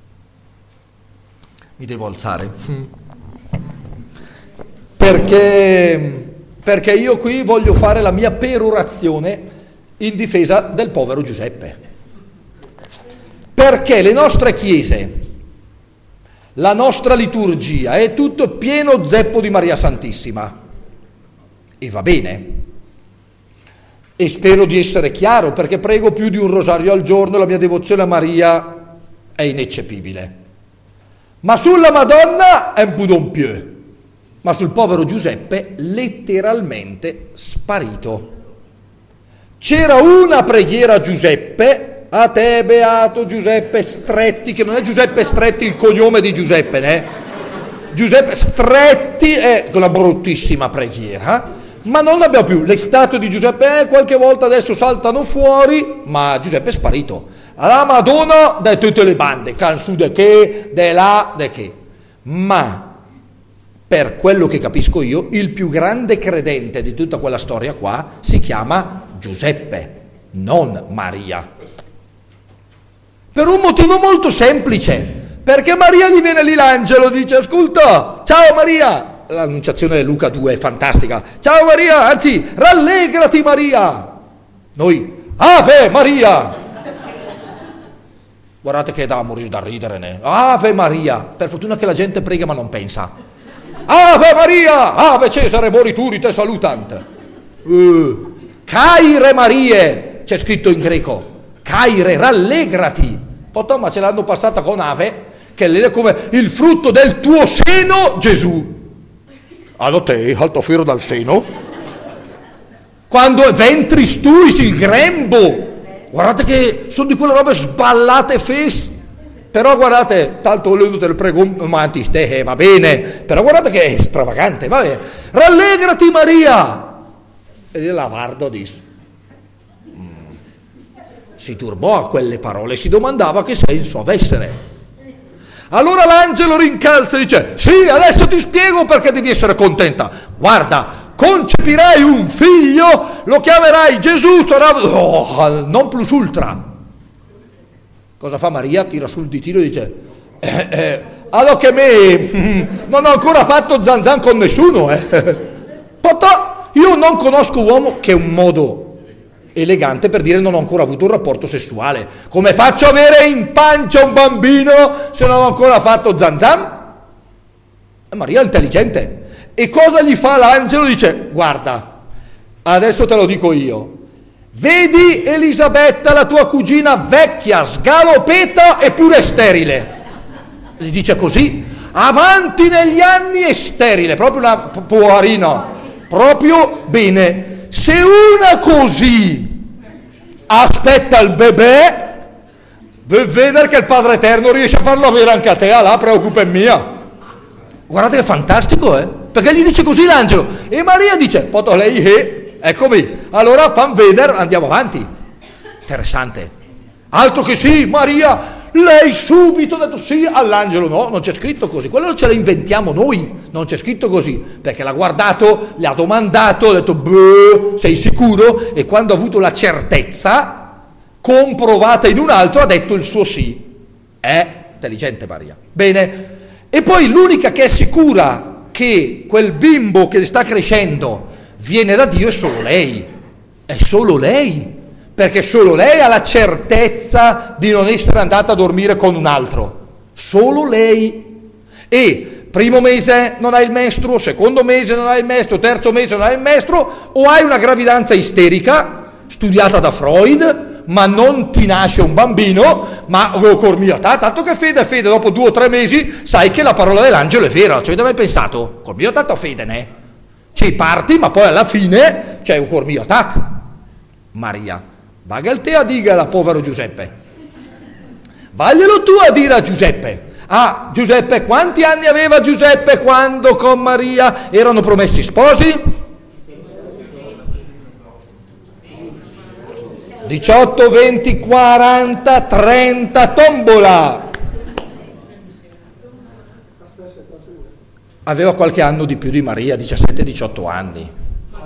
Mi devo alzare. Perché, perché io qui voglio fare la mia perorazione in difesa del povero Giuseppe. Perché le nostre chiese, la nostra liturgia è tutto pieno zeppo di Maria Santissima. E va bene. E spero di essere chiaro, perché prego più di un rosario al giorno, la mia devozione a Maria è ineccepibile. Ma sulla Madonna è un peu d'un pieu, ma sul povero Giuseppe letteralmente sparito. C'era una preghiera a Giuseppe, a te beato Giuseppe Stretti, che non è Giuseppe Stretti il cognome di Giuseppe, né? Giuseppe Stretti è quella bruttissima preghiera. Ma non l'abbiamo più, le statue di Giuseppe eh, qualche volta adesso saltano fuori, ma Giuseppe è sparito. La Madonna da tutte le bande, can su de che, de là, de che. Ma per quello che capisco io, il più grande credente di tutta quella storia qua si chiama Giuseppe, non Maria. Per un motivo molto semplice, perché Maria gli viene lì l'angelo, dice: ascolta, ciao Maria, l'annunciazione di Luca due è fantastica, ciao Maria, anzi rallegrati Maria, noi Ave Maria, guardate che è da morire da ridere, ne? Ave Maria, per fortuna che la gente prega ma non pensa, Ave Maria, Ave Cesare morituri te salutant, uh, Caire Marie, c'è scritto in greco, Caire, rallegrati, Potò, ma ce l'hanno passata con Ave, che è come il frutto del tuo seno, Gesù. Allo te, al tuo filo dal seno. Quando è ventris tuis, il grembo. Guardate che sono di quelle robe sballate fes. Però guardate, tanto volevo te lo prego, ma te va bene. Però guardate che è stravagante, va bene. Rallegrati Maria. E lì Lavardo disse. Si turbò a quelle parole, si domandava che senso avessero. Allora l'angelo rincalza e dice: sì, adesso ti spiego perché devi essere contenta. Guarda, concepirai un figlio, lo chiamerai Gesù, sarà oh, non plus ultra. Cosa fa Maria? Tira sul ditino e dice: eh, eh, allora che me non ho ancora fatto zan zan con nessuno. Eh. Potò, io non conosco uomo, che è un modo elegante per dire non ho ancora avuto un rapporto sessuale. Come faccio a avere in pancia un bambino se non ho ancora fatto zan zan? Maria è intelligente. E cosa gli fa l'angelo? Dice: guarda, adesso te lo dico io, vedi Elisabetta, la tua cugina, vecchia, sgalopeta e pure sterile. Gli dice così, avanti negli anni e sterile, proprio una poverina, proprio bene. Se una così aspetta il bebè, per vedere che il Padre Eterno riesce a farlo avere anche a te, la preoccupa è mia. Guardate che fantastico, eh? Perché gli dice così l'angelo. E Maria dice: poto lei è, eccomi, allora fan vedere, andiamo avanti. Interessante. Altro che sì, Maria, lei subito ha detto sì all'angelo. No, non c'è scritto così, quello ce lo inventiamo noi, non c'è scritto così, perché l'ha guardato, le ha domandato, ha detto beh, sei sicuro? E quando ha avuto la certezza comprovata in un altro ha detto il suo sì. È intelligente Maria. Bene, e poi l'unica che è sicura che quel bimbo che sta crescendo viene da Dio è solo lei, è solo lei. Perché solo lei ha la certezza di non essere andata a dormire con un altro, solo lei. E primo mese non hai il mestruo, secondo mese non hai il mestruo, terzo mese non hai il mestruo, o hai una gravidanza isterica studiata da Freud, ma non ti nasce un bambino, ma oh, cormiata, tanto che fede fede, dopo due o tre mesi sai che la parola dell'angelo è vera. Ci avete mai pensato? Cormiata fede, ne? Ci parti, ma poi alla fine c'è un cormiata. Maria, vaga il te a diga la povero Giuseppe, vaglielo tu a dire a Giuseppe. Ah, Giuseppe, quanti anni aveva Giuseppe quando con Maria erano promessi sposi? diciotto, venti, quaranta, trenta, tombola. Aveva qualche anno di più di Maria, diciassette diciotto anni.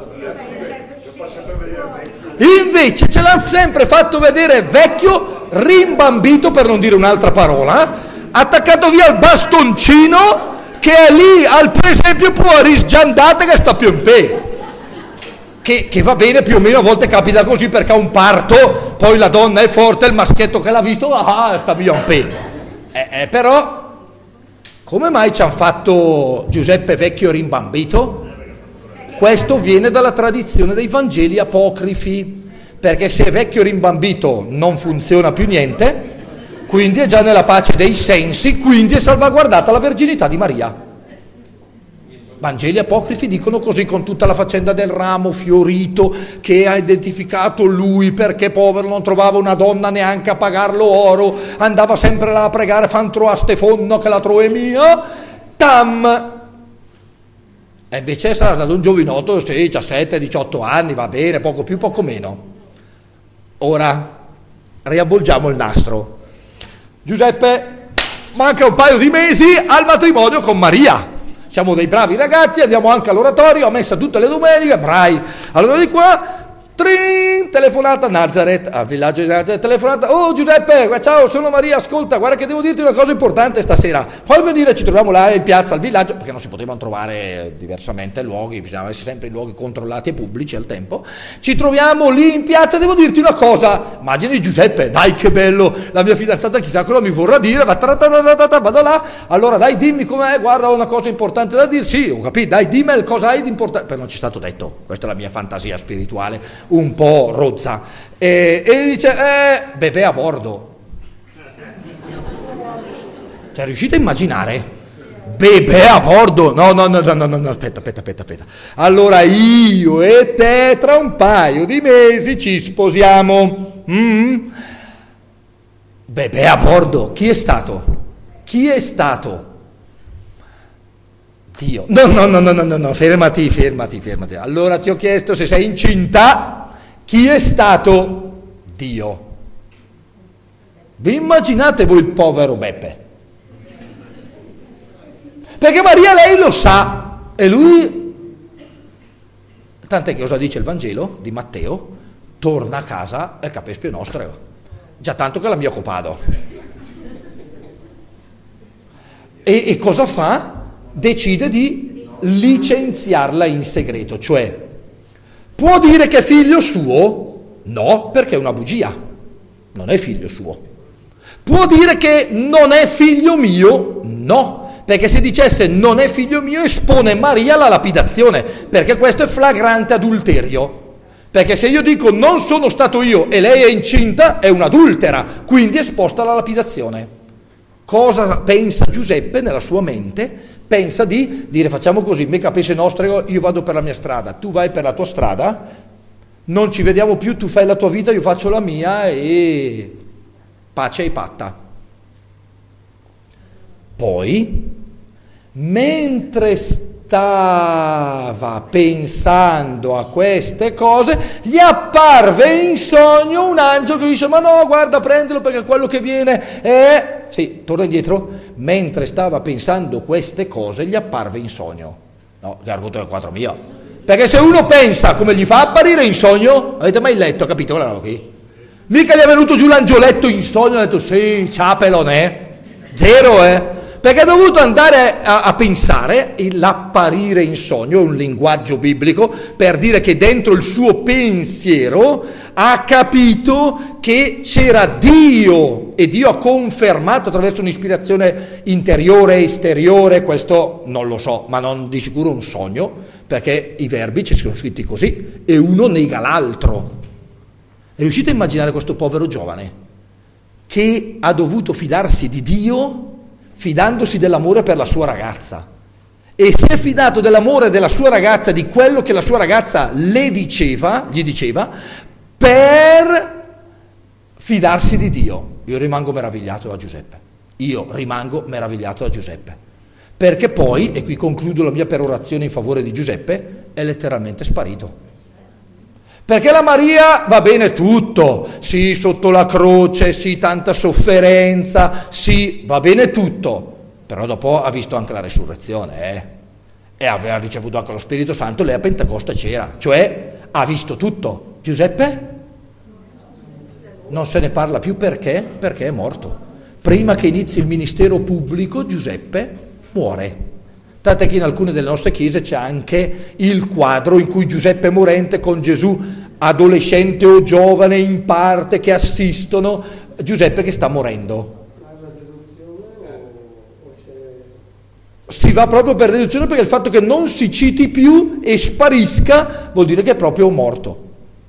Invece ce l'hanno sempre fatto vedere vecchio, rimbambito, per non dire un'altra parola, attaccato via il bastoncino, che è lì al presepio può risgiandate che sta più in pe. Che, che va bene, più o meno a volte capita così, perché ha un parto, poi la donna è forte, il maschietto che l'ha visto, ah, sta più in pe. Eh, eh, però, come mai ci hanno fatto Giuseppe vecchio rimbambito? Questo viene dalla tradizione dei Vangeli apocrifi, perché se è vecchio rimbambito non funziona più niente, quindi è già nella pace dei sensi, quindi è salvaguardata la verginità di Maria. Vangeli apocrifi dicono così, con tutta la faccenda del ramo fiorito che ha identificato lui, perché povero non trovava una donna neanche a pagarlo oro, andava sempre là a pregare, fan tro a Stefonno che la troe mia, tam. E invece sarà stato un giovinotto, sì, diciassette diciotto anni, va bene, poco più, poco meno. Ora, riavvolgiamo il nastro. Giuseppe manca un paio di mesi al matrimonio con Maria. siamo dei bravi ragazzi, andiamo anche all'oratorio, a messa tutte le domeniche, bravi. Allora di qua, trin, telefonata Nazareth, al villaggio di Nazareth, telefonata, oh Giuseppe, ciao, sono Maria, ascolta, guarda che devo dirti una cosa importante stasera, puoi venire, ci troviamo là in piazza, al villaggio, perché non si potevano trovare diversamente luoghi, bisognava essere sempre in luoghi controllati e pubblici al tempo, ci troviamo lì in piazza, devo dirti una cosa, immagini Giuseppe, dai che bello, la mia fidanzata chissà cosa mi vorrà dire, va vado là, allora dai dimmi com'è, guarda ho una cosa importante da dire, sì ho capito, dai dimmi cosa hai di importante, però non ci è stato detto, questa è la mia fantasia spirituale, un po' rozza, e, e dice eh, bebè a bordo. Cioè riuscite a immaginare? Bebè a bordo? No, no, no, no, no, no, aspetta, aspetta, aspetta, aspetta. Allora io e te tra un paio di mesi ci sposiamo. Mm? Bebè a bordo? Chi è stato? Chi è stato? Dio. No, no, no, no, no, no, fermati, fermati, fermati. Allora ti ho chiesto se sei incinta. Chi è stato? Dio. Vi immaginate voi il povero Beppe? Perché Maria lei lo sa e lui, tant'è che cosa dice il Vangelo di Matteo? Torna a casa e capespio nostro. Già tanto che la mia copado. E, e cosa fa? Decide di licenziarla in segreto, cioè può dire che è figlio suo? No, perché è una bugia, non è figlio suo. Può dire che non è figlio mio? No, perché se dicesse non è figlio mio espone Maria alla lapidazione, perché questo è flagrante adulterio. Perché se io dico non sono stato io e lei è incinta, è un'adultera, quindi è esposta alla lapidazione. Cosa pensa Giuseppe nella sua mente? Pensa di dire facciamo così, me capisce nostro, io vado per la mia strada, tu vai per la tua strada, non ci vediamo più, tu fai la tua vita, io faccio la mia e pace e patta. Poi, mentre stava pensando a queste cose, gli apparve in sogno un angelo che dice ma no, guarda, prendilo perché quello che viene è... Sì, torna indietro. Mentre stava pensando queste cose, gli apparve in sogno. No, che argomento del quattro mio. Perché se uno pensa come gli fa apparire in sogno, avete mai letto, capito? Quella roba qui? Mica gli è venuto giù l'angioletto in sogno e ha detto sì, ciapelon, eh? Zero, eh? Perché ha dovuto andare a, a pensare, l'apparire in sogno è un linguaggio biblico per dire che dentro il suo pensiero ha capito che c'era Dio e Dio ha confermato attraverso un'ispirazione interiore e esteriore, questo non lo so, ma non di sicuro un sogno, perché i verbi ci sono scritti così e uno nega l'altro. E riuscite a immaginare questo povero giovane che ha dovuto fidarsi di Dio fidandosi dell'amore per la sua ragazza, e si è fidato dell'amore della sua ragazza, di quello che la sua ragazza le diceva, gli diceva, per fidarsi di Dio. Io rimango meravigliato da Giuseppe, io rimango meravigliato da Giuseppe, perché poi, e qui concludo la mia perorazione in favore di Giuseppe, è letteralmente sparito. Perché la Maria va bene tutto, sì, sotto la croce, sì, tanta sofferenza, sì, va bene tutto, però dopo ha visto anche la resurrezione, eh? E aveva ricevuto anche lo Spirito Santo, lei a Pentecoste c'era, cioè ha visto tutto. Giuseppe? Non se ne parla più perché? Perché è morto. Prima che inizi il ministero pubblico, Giuseppe muore. Tant'è che in alcune delle nostre chiese c'è anche il quadro in cui Giuseppe morente con Gesù adolescente o giovane in parte che assistono Giuseppe che sta morendo. Si va proprio per deduzione, perché il fatto che non si citi più e sparisca vuol dire che è proprio morto.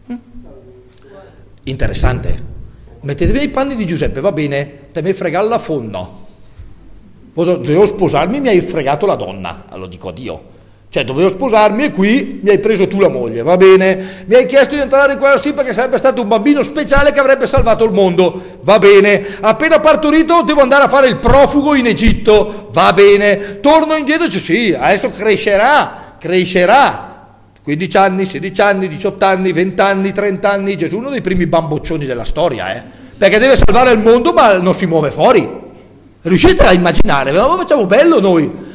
Interessante. Mettetevi nei panni di Giuseppe, va bene, te mi fregare la fonno. Dovevo sposarmi, mi hai fregato la donna, lo dico a Dio. Cioè dovevo sposarmi e qui mi hai preso tu la moglie, va bene. Mi hai chiesto di entrare in quello sì perché sarebbe stato un bambino speciale che avrebbe salvato il mondo, va bene. Appena partorito devo andare a fare il profugo in Egitto, va bene. Torno indietro e dice sì, adesso crescerà, crescerà. quindici anni, sedici anni, diciotto anni, venti anni, trenta anni. Gesù è uno dei primi bamboccioni della storia, eh. Perché deve salvare il mondo ma non si muove fuori. Riuscite a immaginare? Lo facciamo bello noi,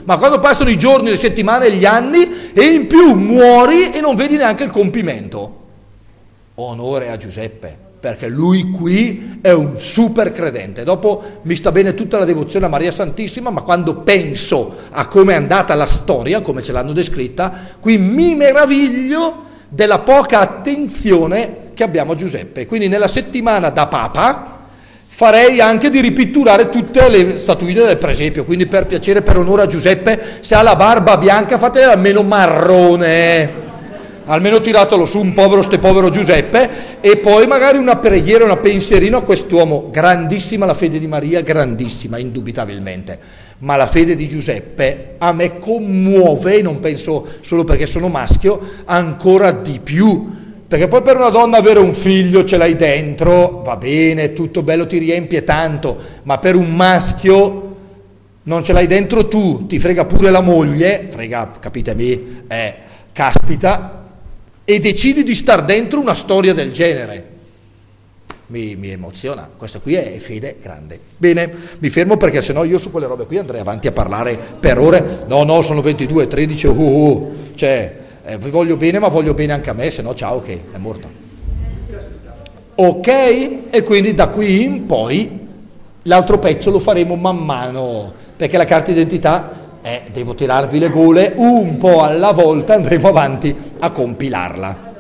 ma quando passano i giorni, le settimane, gli anni, e in più muori e non vedi neanche il compimento. Onore a Giuseppe, perché lui qui è un super credente. Dopo mi sta bene tutta la devozione a Maria Santissima, ma quando penso a come è andata la storia, come ce l'hanno descritta, qui mi meraviglio della poca attenzione che abbiamo a Giuseppe. Quindi nella settimana da Papa farei anche di ripitturare tutte le statuine del presepio, quindi per piacere, per onore a Giuseppe, se ha la barba bianca fatela almeno marrone, almeno tiratelo su un povero, ste povero Giuseppe, e poi magari una preghiera, una pensierino a quest'uomo. Grandissima la fede di Maria, grandissima, indubitabilmente, ma la fede di Giuseppe a me commuove, non penso solo perché sono maschio, ancora di più. Perché poi per una donna avere un figlio ce l'hai dentro, va bene, tutto bello, ti riempie tanto, ma per un maschio non ce l'hai dentro tu, ti frega pure la moglie, frega, capitemi, eh, caspita, e decidi di star dentro una storia del genere. Mi, mi emoziona, questa qui è fede grande. Bene, mi fermo perché sennò io su quelle robe qui andrei avanti a parlare per ore. No, no, sono ventidue e tredici, uh, uh, cioè... Eh, vi voglio bene, ma voglio bene anche a me, se no ciao, che è morto. Ok? E quindi da qui in poi l'altro pezzo lo faremo man mano, perché la carta d'identità, eh, devo tirarvi le gole un po' alla volta, andremo avanti a compilarla.